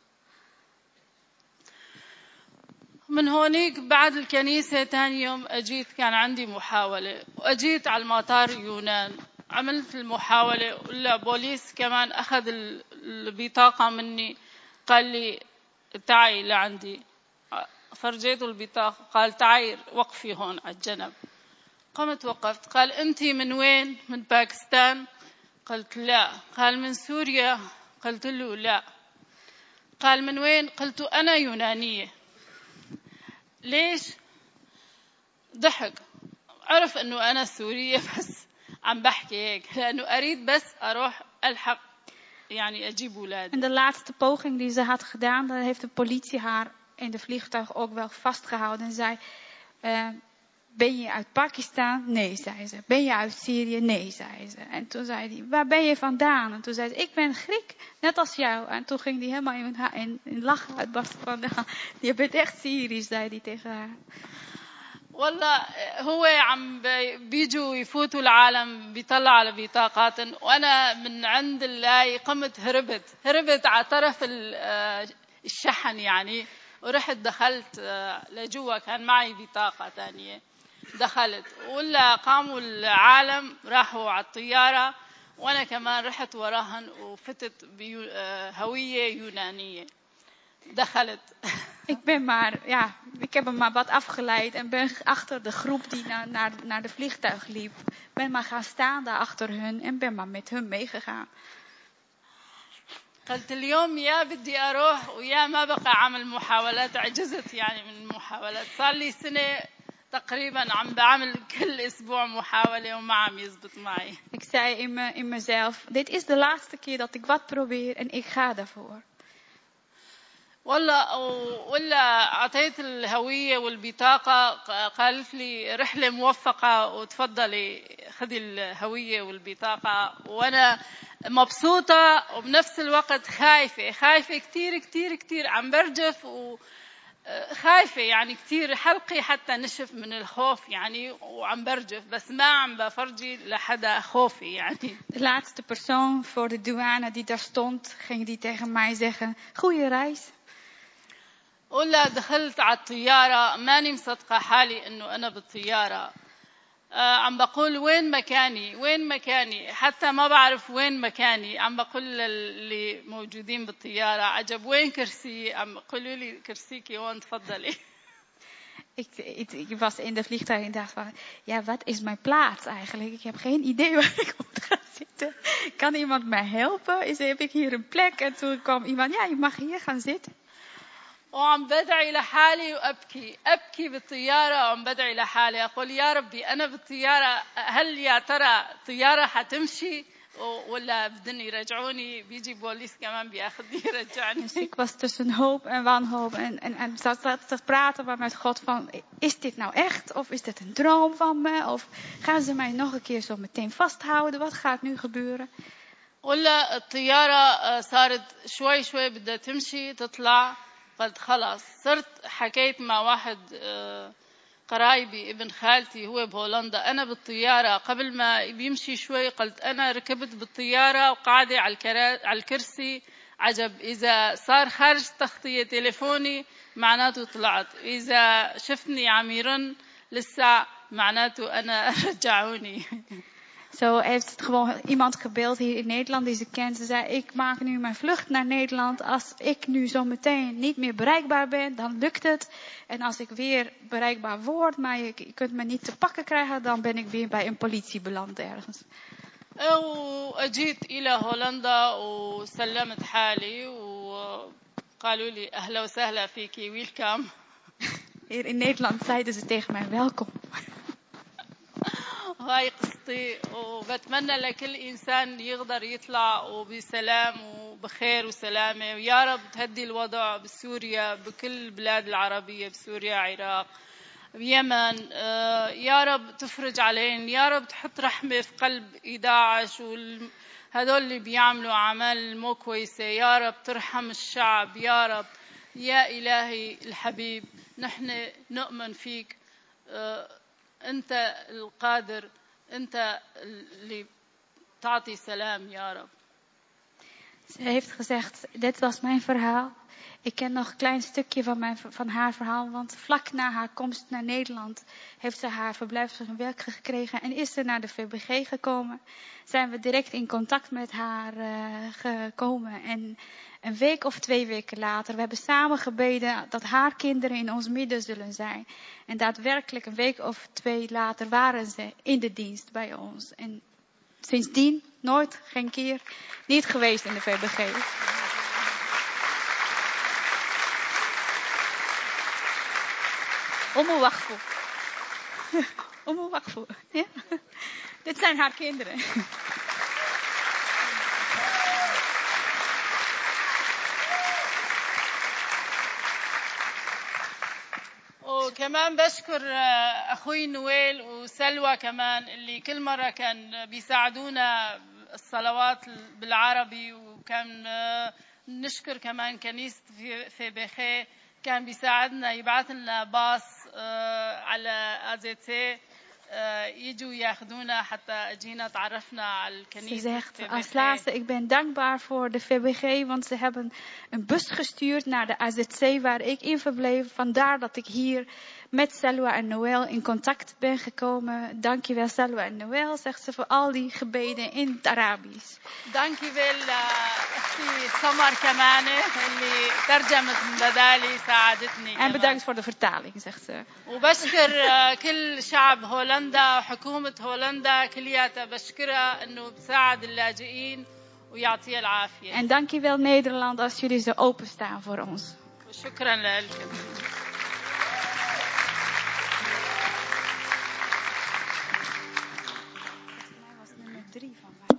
من هونيك بعد الكنيسة تاني يوم أجيت كان عندي محاولة وأجيت على المطار يونان عملت المحاولة ولا بوليس كمان أخذ البطاقة مني قال لي تعي لعندي فرجيته البطاقة قال تعي وقفي هون على الجنب قمت وقفت قال أنتي من وين من باكستان قلت لا قال من سوريا قلت له لا قال من وين قلت أنا يونانية ليش ضحك عرف أنه أنا سورية بس عم بحكي هيك لأنه أريد بس أروح ألحق يعني أجيب أولادي. En de laatste poging die ze had gedaan, dan heeft de politie haar in de vliegtuig ook wel vastgehouden en zei: ben je uit Pakistan? Nee, zei ze. Ben je uit Syrië? Nee, zei ze. En toen zei hij: waar ben je vandaan? En toen zei ze: ik ben Griek, net als jou. En toen ging hij helemaal in lachen uitbarsten van: je bent echt Syrisch, zei hij tegen haar. والله هو عم بيجوا يفوتوا العالم بيطلع على بطاقات وانا من عند الله قمت هربت على طرف الشحن يعني ورحت دخلت لجوا كان معي بطاقة ثانية دخلت ولا قاموا العالم راحوا على الطيارة وانا كمان رحت وراهن وفتت بهوية يونانية دخلت. Ik heb hem maar wat afgeleid en ben achter de groep die naar de vliegtuig liep. Ben maar gaan staan daar achter hun en ben maar met hun meegegaan. قلت اليوم يا بدي أروح ويا ما بقى أعمل محاولات عجزت يعني من المحاولات صار لي سنة تقريبا عم بعمل كل أسبوع محاولة وما عم يزبط معي. Ik zei in mezelf: dit is de laatste keer dat ik wat probeer en ik ga daarvoor. ولا أعطيت الهوية والبطاقة قالت لي رحلة موفقة وتفضلي خذي الهوية والبطاقة وأنا مبسوطة وبنفس الوقت خايفة كتير عم برجف وخايفة يعني كتير حلقي حتى نشف من الخوف يعني وعم برجف بس ما عم بفرجي لحدا خوفي يعني. De laatste persoon voor de douane die daar stond, ging die tegen mij zeggen: goeie reis. ولا دخلت على الطيارة ماني مصدقة حالي إنه أنا بالطيارة عم بقول وين مكاني حتى ما بعرف وين مكاني عم بقول للي موجودين بالطيارة عجب وين كرسي عم بقولوا لي كرسيكي هون تفضلي. Ik was in de vliegtuig en dacht van: ja, wat is mijn plaats eigenlijk? Ik heb geen idee waar ik moet gaan zitten. Kan iemand mij helpen? Heb ik hier een plek? En toen kwam iemand: ja, je mag hier gaan zitten. وعم بدعي لحالي أبكي بالطيارة وعم بدعي لحالي أقول يا ربي أنا بالطيارة هل يا ترى الطيارة حتمشي ولا بدهم يرجعوني بيجي بوليس كمان بياخذني يرجعني. Dus ik was tussen hoop en wanhoop en zat te praten met God van: is dit nou echt of is dit een droom van me of gaan ze mij nog een keer zo meteen vasthouden? Wat gaat nu gebeuren? ولا الطيارة صارت شوي بدها تمشي تطلع قلت خلاص صرت حكيت مع واحد قرايبي ابن خالتي هو بهولندا أنا بالطيارة قبل ما بيمشي شوي قلت أنا ركبت بالطيارة وقاعدة على الكرسي عجب إذا صار خارج تغطية تليفوني معناته طلعت إذا شفتني عم يرن لسه معناته أنا رجعوني. Zo heeft het gewoon iemand gebeld hier in Nederland die ze kent. Ze zei: ik maak nu mijn vlucht naar Nederland. Als ik nu zo meteen niet meer bereikbaar ben, dan lukt het. En als ik weer bereikbaar word, maar je kunt me niet te pakken krijgen, dan ben ik weer bij een politie beland ergens. وأجيت إلى هولندا وسلمت حالي وقالوا لي أهلا وسهلا فيكي ويلكم. Hier in Nederland zeiden ze tegen mij: welkom. وهاي قصتي وبتمنى لكل إنسان يقدر يطلع وبسلام وبخير وسلامة ويا رب تهدي الوضع بسوريا بكل البلاد العربية بسوريا عراق بيمن يا رب تفرج عليهم يا رب تحط رحمة في قلب داعش هذول اللي بيعملوا أعمال مو كويسة يا رب ترحم الشعب يا رب يا إلهي الحبيب نحن نؤمن فيك أنت القادر أنت اللي تعطي سلام يا رب. Ze heeft gezegd, dit was mijn verhaal. Ik ken nog een klein stukje van haar verhaal. Want vlak na haar komst naar Nederland heeft ze haar verblijfsvergunning gekregen. En is ze naar de VBG gekomen. Zijn we direct in contact met haar gekomen. En een week of 2 weken later, we hebben samen gebeden dat haar kinderen in ons midden zullen zijn. En daadwerkelijk een week of 2 later waren ze in de dienst bij ons. En sindsdien nooit, geen keer, niet geweest in de VBG. Om een wachtvoer. Ja? Dit zijn haar kinderen. وكمان بشكر أخوي نويل وسلوى كمان اللي كل مرة كان بيساعدونا الصلوات بالعربي وكان نشكر كمان كنيسة في بخي كان بيساعدنا يبعث لنا باص على AZC يجوا ياخذونا حتى اجينا تعرفنا على الكنيسة. Ze zegt als laatste, ik ben dankbaar voor de VBG, want ze hebben een bus gestuurd naar de AZC waar ik in verbleef. Vandaar dat ik hier met Salwa en Noël in contact ben gekomen. Dankjewel Salwa en Noël, zegt ze, voor al die gebeden in het Arabisch. Dankjewel اختي سمر كمان اللي ترجمت من بدالي ساعدتني. En bedankt voor de vertaling, zegt ze. وبشكر كل شعب هولندا وحكومة هولندا كلياتها بشكرها انه بتساعد اللاجئين ويعطيها العافية. En dankjewel Nederland als jullie zo openstaan voor ons. شكرا لكم. Mij was nummer 3 van mij.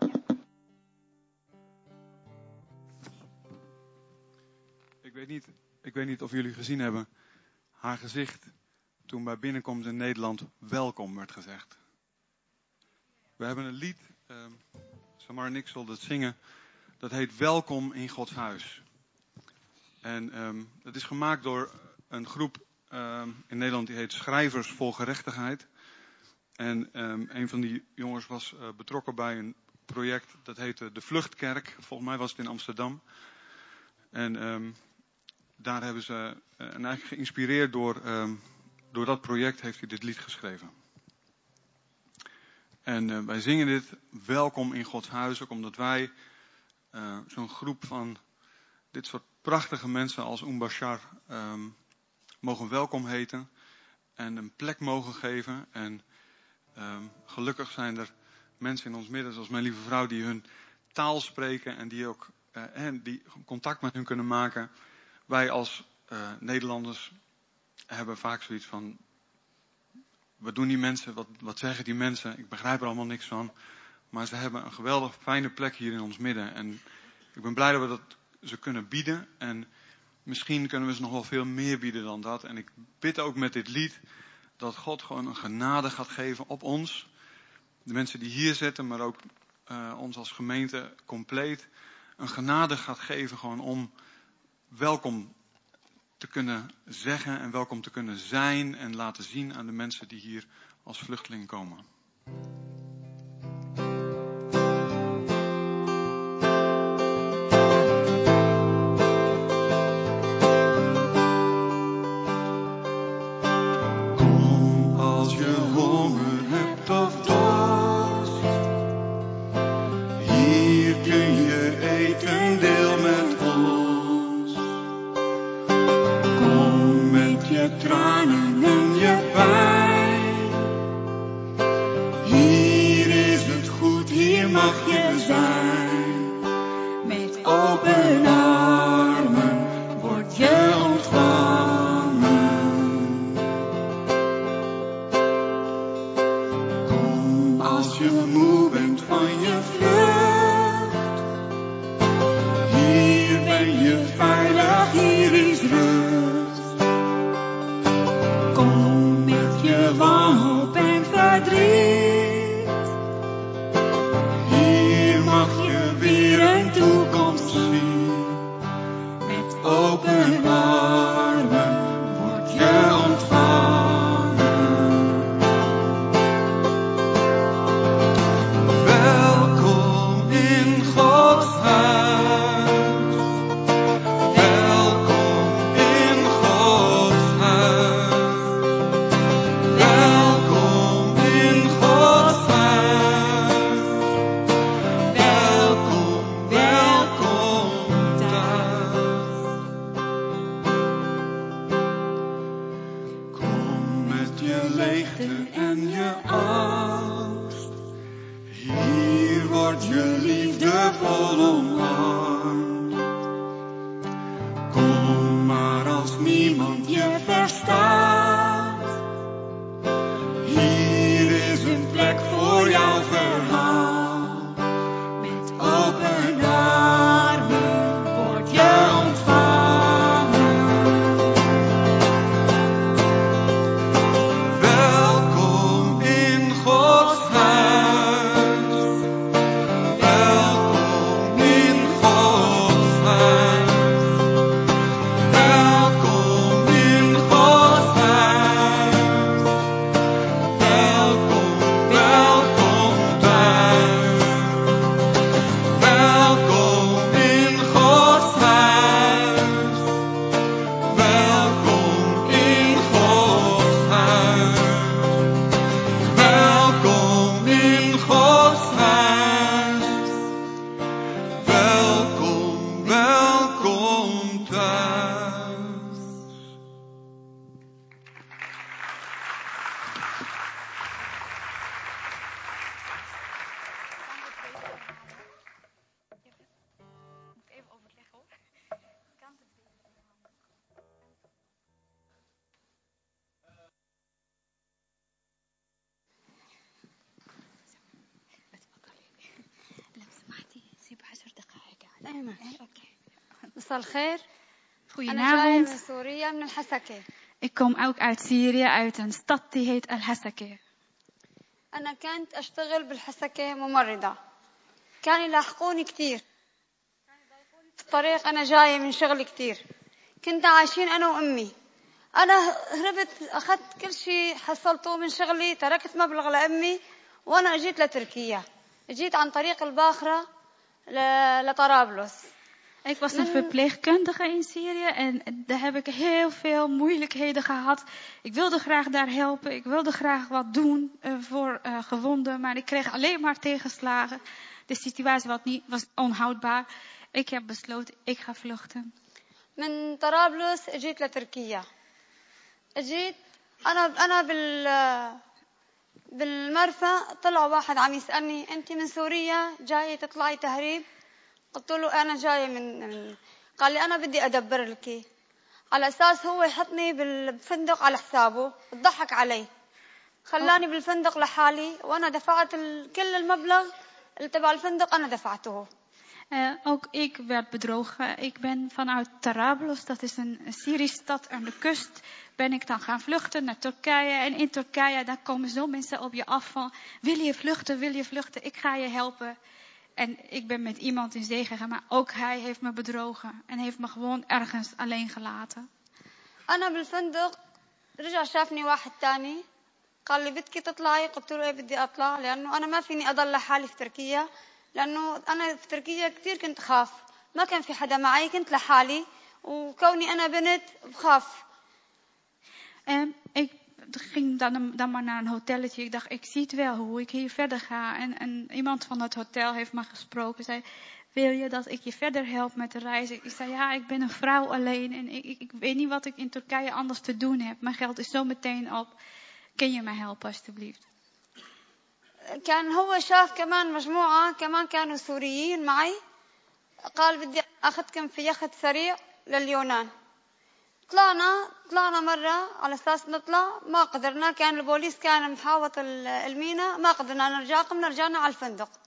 Ik weet niet of jullie gezien hebben. Haar gezicht toen bij binnenkomst in Nederland welkom werd gezegd. We hebben een lied, Samar en ik zullen het zingen. Dat heet Welkom in Gods huis. En dat is gemaakt door een groep in Nederland die heet Schrijvers voor Gerechtigheid. En een van die jongens was betrokken bij een project dat heette De Vluchtkerk. Volgens mij was het in Amsterdam. En daar hebben ze, en eigenlijk geïnspireerd door dat project, heeft hij dit lied geschreven. En wij zingen dit welkom in Gods huis, ook omdat wij zo'n groep van dit soort prachtige mensen als Bashar mogen welkom heten en een plek mogen geven. En gelukkig zijn er mensen in ons midden, zoals mijn lieve vrouw, die hun taal spreken en die ook die contact met hun kunnen maken. Wij als Nederlanders hebben vaak zoiets van, wat doen die mensen, wat zeggen die mensen, ik begrijp er allemaal niks van. Maar ze hebben een geweldig fijne plek hier in ons midden. En ik ben blij dat we dat ze kunnen bieden. En misschien kunnen we ze nog wel veel meer bieden dan dat. En ik bid ook met dit lied dat God gewoon een genade gaat geven op ons. De mensen die hier zitten, maar ook ons als gemeente compleet. Een genade gaat geven gewoon om welkom te kunnen zeggen en welkom te kunnen zijn en laten zien aan de mensen die hier als vluchteling komen. Kom als je honger hebt of dorst. Hier kun je eten, deel met ons. Kom met je tranen en je pijn. Hier is het goed, hier mag je zijn. Met open armen word je ontvangen. Kom van je vlucht. Hier ben je veilig, hier is rust. Kom met je wanhoop en verdriet. Hier mag je weer een toekomst zien. Met open armen word je ontvangen. Welkom in Gods huis. Welkom in Gods huis. Welkom in Gods huis. Welkom, welkom thuis. Kom met je leegte en je angst. Hier wordt je liefdevol omarmd. Kom maar als niemand je verstaat. Hier is een plek voor jouw verhaal. Met open armen word je ontvangen. Welkom in Gods huis. Welkom in Gods huis. Welkom in Gods huis. Welkom, welkom thuis. Welkom in Gods huis. Welkom in Gods huis. Welkom in Gods huis. Welkom, welkom thuis. Even overleggen hoor. Kan het weer? لو سمحتي سيب 10 دقائق أيمن. اوكي. مساء الخير. أنا جاية Goedenavond. من سوريا من الحسكة. Ik kom ook uit Syrië, uit een stad die heet Al-Hasakeh. أنا كنت أشتغل بالحسكة ممرضة. كانوا يلاحقوني كتير. في الطريق أنا جاية من شغل كتير. كنت عايشين أنا وأمي. أنا هربت أخذت كل شيء حصلته من شغلي تركت مبلغ لأمي وأنا أجيت لتركيا. أجيت عن طريق الباخرة لطرابلس. Ik was een verpleegkundige in Syrië en daar heb ik heel veel moeilijkheden gehad. Ik wilde graag daar helpen, ik wilde graag wat doen voor gewonden, maar ik kreeg alleen maar tegenslagen. De situatie was onhoudbaar. Ik heb besloten, ik ga vluchten. من طرابلس اجيت لتركيا. اجيت انا بالمرفأ طلع واحد عم يسألني انت من سوريا جاية تطلعي تهريب؟ قلت له انا جاية من قال لي انا بدي ادبر لك على اساس هو يحطني بالفندق على حسابه. ضحك علي خلاني بالفندق لحالي وانا دفعت كل المبلغ تبع الفندق انا دفعته. Ook ik werd bedrogen. Ik ben vanuit Tarablos, dat is een Syrische stad aan de kust, ben ik dan gaan vluchten naar Turkije. En in Turkije, dan komen zo mensen op je af van, wil je vluchten, ik ga je helpen. En ik ben met iemand in zee gegaan, maar ook hij heeft me bedrogen en heeft me gewoon ergens alleen gelaten. أنا بالفندق رجع شافني واحد تاني قال لي بدك تطلعي؟ قلت له إيه بدي أطلع لأنه أنا ما فيني أضل لحالي في تركيا لأنه أنا في تركيا كتير كنت خاف ما كان في حدا معي كنت لحالي وكوني أنا بنت بخاف. Ik ging dan maar naar een hotelletje. Ik dacht, ik zie het wel hoe ik hier verder ga. En iemand van het hotel heeft me gesproken. Zei, wil je dat ik je verder help met de reis? Ik zei, ja, ik ben een vrouw alleen. En ik weet niet wat ik in Turkije anders te doen heb. Mijn geld is zo meteen op. Kun je mij helpen alsjeblieft? كان هو شاف كمان مجموعة كمان كانوا سوريين معي قال بدي أخذكم في يخت سريع لليونان. طلعنا مرة على أساس نطلع ما قدرنا كان البوليس كان محاوط المينا ما قدرنا نرجع قمنا رجعنا على الفندق.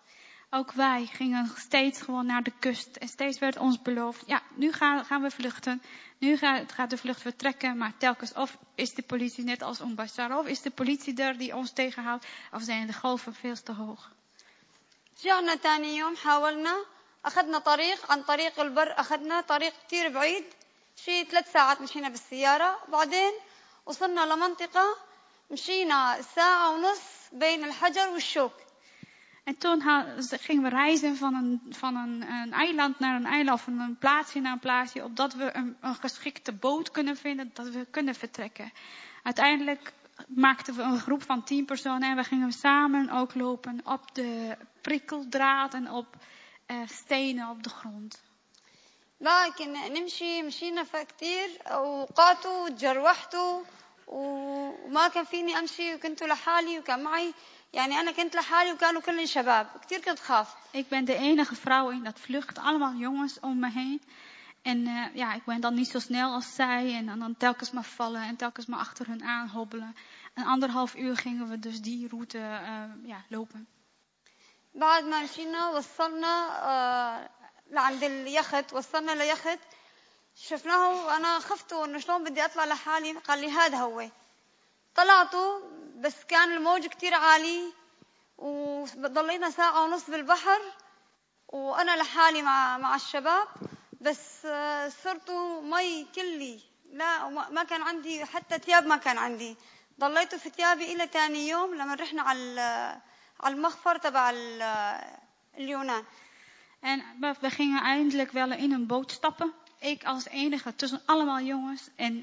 Ook wij gingen steeds gewoon naar de kust. En steeds werd ons beloofd, ja, nu gaan we vluchten. Nu gaat de vlucht vertrekken. Maar telkens of is de politie net als Bashar, of is de politie er die ons tegenhoudt. Of zijn de golven veel te hoog. رجعنا تاني يوم حاولنا أخذنا طريق عن طريق البر أخذنا طريق كتير بعيد شي 3 ساعات مشينا بالسيارة بعدين وصلنا لمنطقة مشينا 1.5 ساعة بين الحجر والشوك. En toen gingen we reizen van een eiland naar een eiland, of van een plaatsje naar een plaatsje, opdat we een geschikte boot kunnen vinden, dat we kunnen vertrekken. Uiteindelijk maakten we een groep van 10 personen en we gingen samen ook lopen op de prikkeldraad en op stenen op de grond. لكن مشينا كتير وقعتوا وتجروحتوا وما كان فيني أمشي وكنت لحالي وكان معي يعني أنا كنت لحالي وكانوا كلهم شباب كتير كنت خاف. Ik ben de enige vrouw in dat vlucht, allemaal jongens om me heen. En ja, ik ben dan niet zo snel als zij en dan telkens maar vallen en telkens maar achter hun aan hobbelen. En 1,5 uur gingen we dus die route lopen. بعد ما مشينا وصلنا لعند اليخت وصلنا ليخت شفناه وأنا خفت إنه شلون بدي أطلع لحالي قال لي هذا هو طلعته بس كان الموج كتير عالي وضلينا 1.5 ساعة بالبحر وأنا لحالي مع الشباب بس صرت مي كلي لا ما كان عندي حتى ثياب ما كان عندي ضليت في ثيابي إلى تاني يوم لما رحنا على المخفر تبع اليونان. En we gingen eindelijk wel in een boot stappen. Ik als enige tussen allemaal jongens. En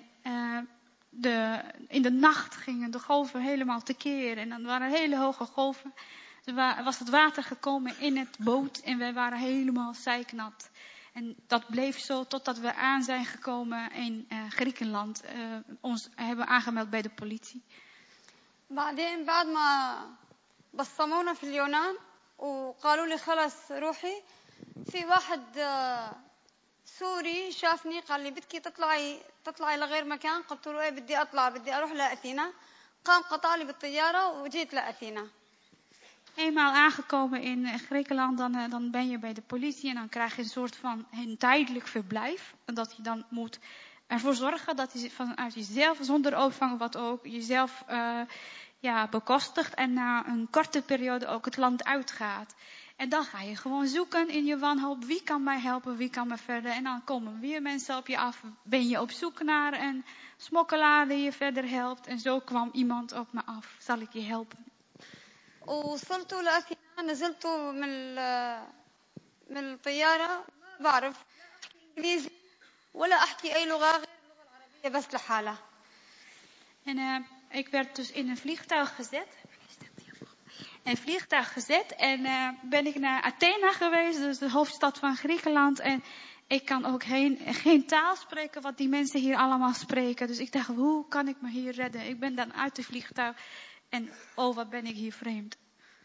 in de nacht gingen de golven helemaal tekeer. En dan waren hele hoge golven. Er was het water gekomen in het boot. En wij waren helemaal zeiknat. En dat bleef zo totdat we aan zijn gekomen in Griekenland. Ons hebben aangemeld bij de politie. بعدين بعد ما بصمونا في اليونان وقالوا لي خلاص روحي في واحد سوري شافني قال لي بدك تطلعي لغير مكان قلت له ايه بدي اروح لأثينا قام قطع لي بالطيارة وجيت لأثينا. Eenmaal aangekomen in Griekenland, dan ben je bij de politie en dan krijg je een soort van een tijdelijk verblijf. Dat je dan moet ervoor zorgen dat je vanuit jezelf, zonder opvang wat ook, jezelf bekostigt en na een korte periode ook het land uitgaat. En dan ga je gewoon zoeken in je wanhoop, wie kan mij helpen, wie kan me verder. En dan komen weer mensen op je af, ben je op zoek naar een smokkelaar die je verder helpt. En zo kwam iemand op me af, zal ik je helpen. وصلت لأثينا نزلت من الطيارة بعرف إنجليزي ولا أحكي أي لغة غير اللغة العربية بس لحالها. En ik werd dus in een vliegtuig gezet. En ben ik naar Athena geweest, dus de hoofdstad van Griekenland. En ik kan ook geen taal spreken wat die mensen hier allemaal spreken. Dus ik dacht, hoe kan ik me hier redden? Ik ben dan uit de vliegtuig. En wat ben ik hier vreemd.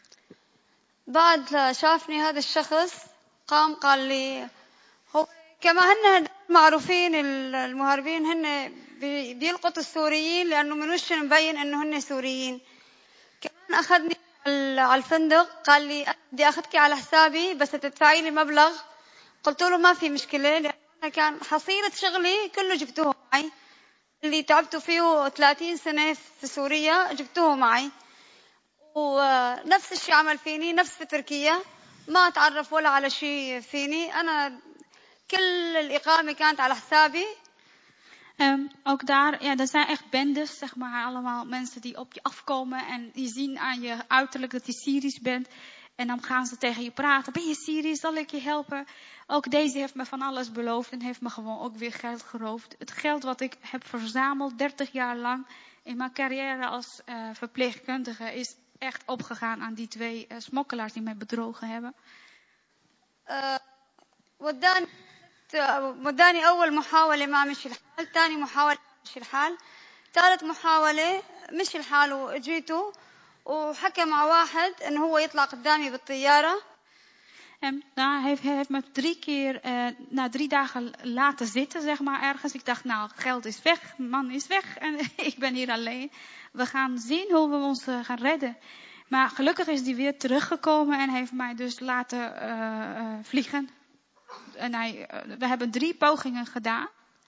بعد شافني هذا الشخص قام قال لي هو كما هن معروفين المهربين هن بيلقطوا السوريين لأنه من وشهم مبين إنه هن سوريين. كمان أخذني على الفندق قال لي بدي أخذك على حسابي بس تدفعي لي مبلغ. قلت له ما في مشكلة لأنه كان حصيلة شغلي كله جبتوه معي اللي تعبتوا فيه 30 سنة في سوريا جبتوه معي. ونفس الشيء عمل فيني نفس في تركيا ما تعرف ولا على شيء فيني أنا كل الإقامة كانت على حسابي. Ook daar, er zijn echt bendes, zeg maar, allemaal mensen die op je afkomen en die zien aan je uiterlijk dat je Syrisch bent. En dan gaan ze tegen je praten. Ben je Syrisch? Zal ik je helpen? Ook deze heeft me van alles beloofd en heeft me gewoon ook weer geld geroofd. Het geld wat ik heb verzameld 30 jaar lang in mijn carrière als verpleegkundige is echt opgegaan aan die 2 smokkelaars die mij bedrogen hebben. وداني أول محاولة ما مشي الحال ثاني محاولة مشي الحال ثالث محاولة مشي الحال وجيته وحكى مع واحد إنه هو يطلع قدامي بالطيارة. En hij heeft me 3 keer, 3 dagen laten zitten, zeg maar, ergens. Ik dacht, nou, geld is weg, man is weg en ik ben hier alleen. We gaan zien hoe we ons gaan redden. Maar gelukkig is hij weer teruggekomen en heeft mij dus laten vliegen. En we hebben 3 pogingen gedaan.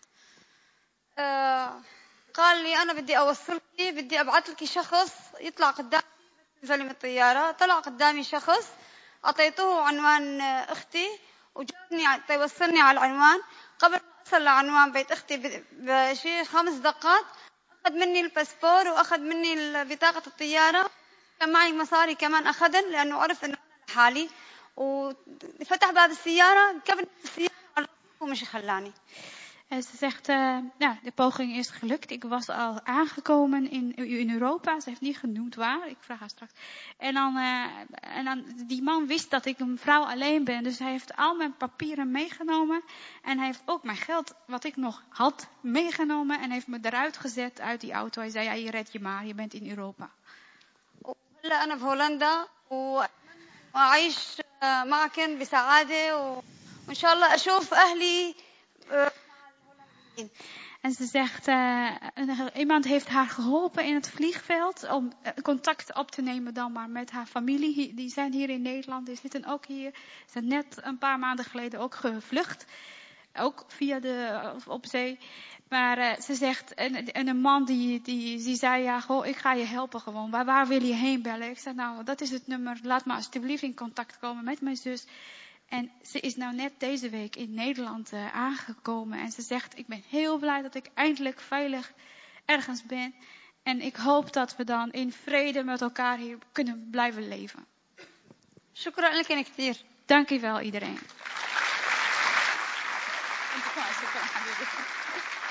قال لي أنا بدي أوصلك بدي أبعث لك شخص يطلع قدامي تنزلي من الطيارة. طلع قدامي شخص أعطيته عنوان أختي وجابني يوصلني على العنوان. قبل ما أوصل لعنوان بيت أختي بشي 5 دقات أخذ مني الباسبور وأخذ مني بطاقة الطيارة. كان معي مصاري كمان أخذن لأنه عرف إنه أنا لحالي. وفتح باب السيارة كبني السيارة على ومش خلاني. En ze zegt, de poging is gelukt. Ik was al aangekomen in Europa. Ze heeft niet genoemd waar. Ik vraag haar straks. En dan die man wist dat ik een vrouw alleen ben. Dus hij heeft al mijn papieren meegenomen. En hij heeft ook mijn geld, wat ik nog had, meegenomen. En heeft me eruit gezet uit die auto. Hij zei, ja, je redt je maar. Je bent in Europa. هلا أنا في هولندا وأعيش معكم بسعادة وإن شاء الله أشوف أهلي. En ze zegt, iemand heeft haar geholpen in het vliegveld om contact op te nemen dan maar met haar familie. Die zijn hier in Nederland, die zitten ook hier. Ze zijn net een paar maanden geleden ook gevlucht. Ook via op zee. Maar ze zegt, en een man die zei, ja, goh, ik ga je helpen gewoon. Waar wil je heen bellen? Ik zei, nou, dat is het nummer. Laat me alsjeblieft in contact komen met mijn zus. En ze is nou net deze week in Nederland aangekomen. En ze zegt, ik ben heel blij dat ik eindelijk veilig ergens ben. En ik hoop dat we dan in vrede met elkaar hier kunnen blijven leven. شكرا لك كثير. Dank u wel iedereen.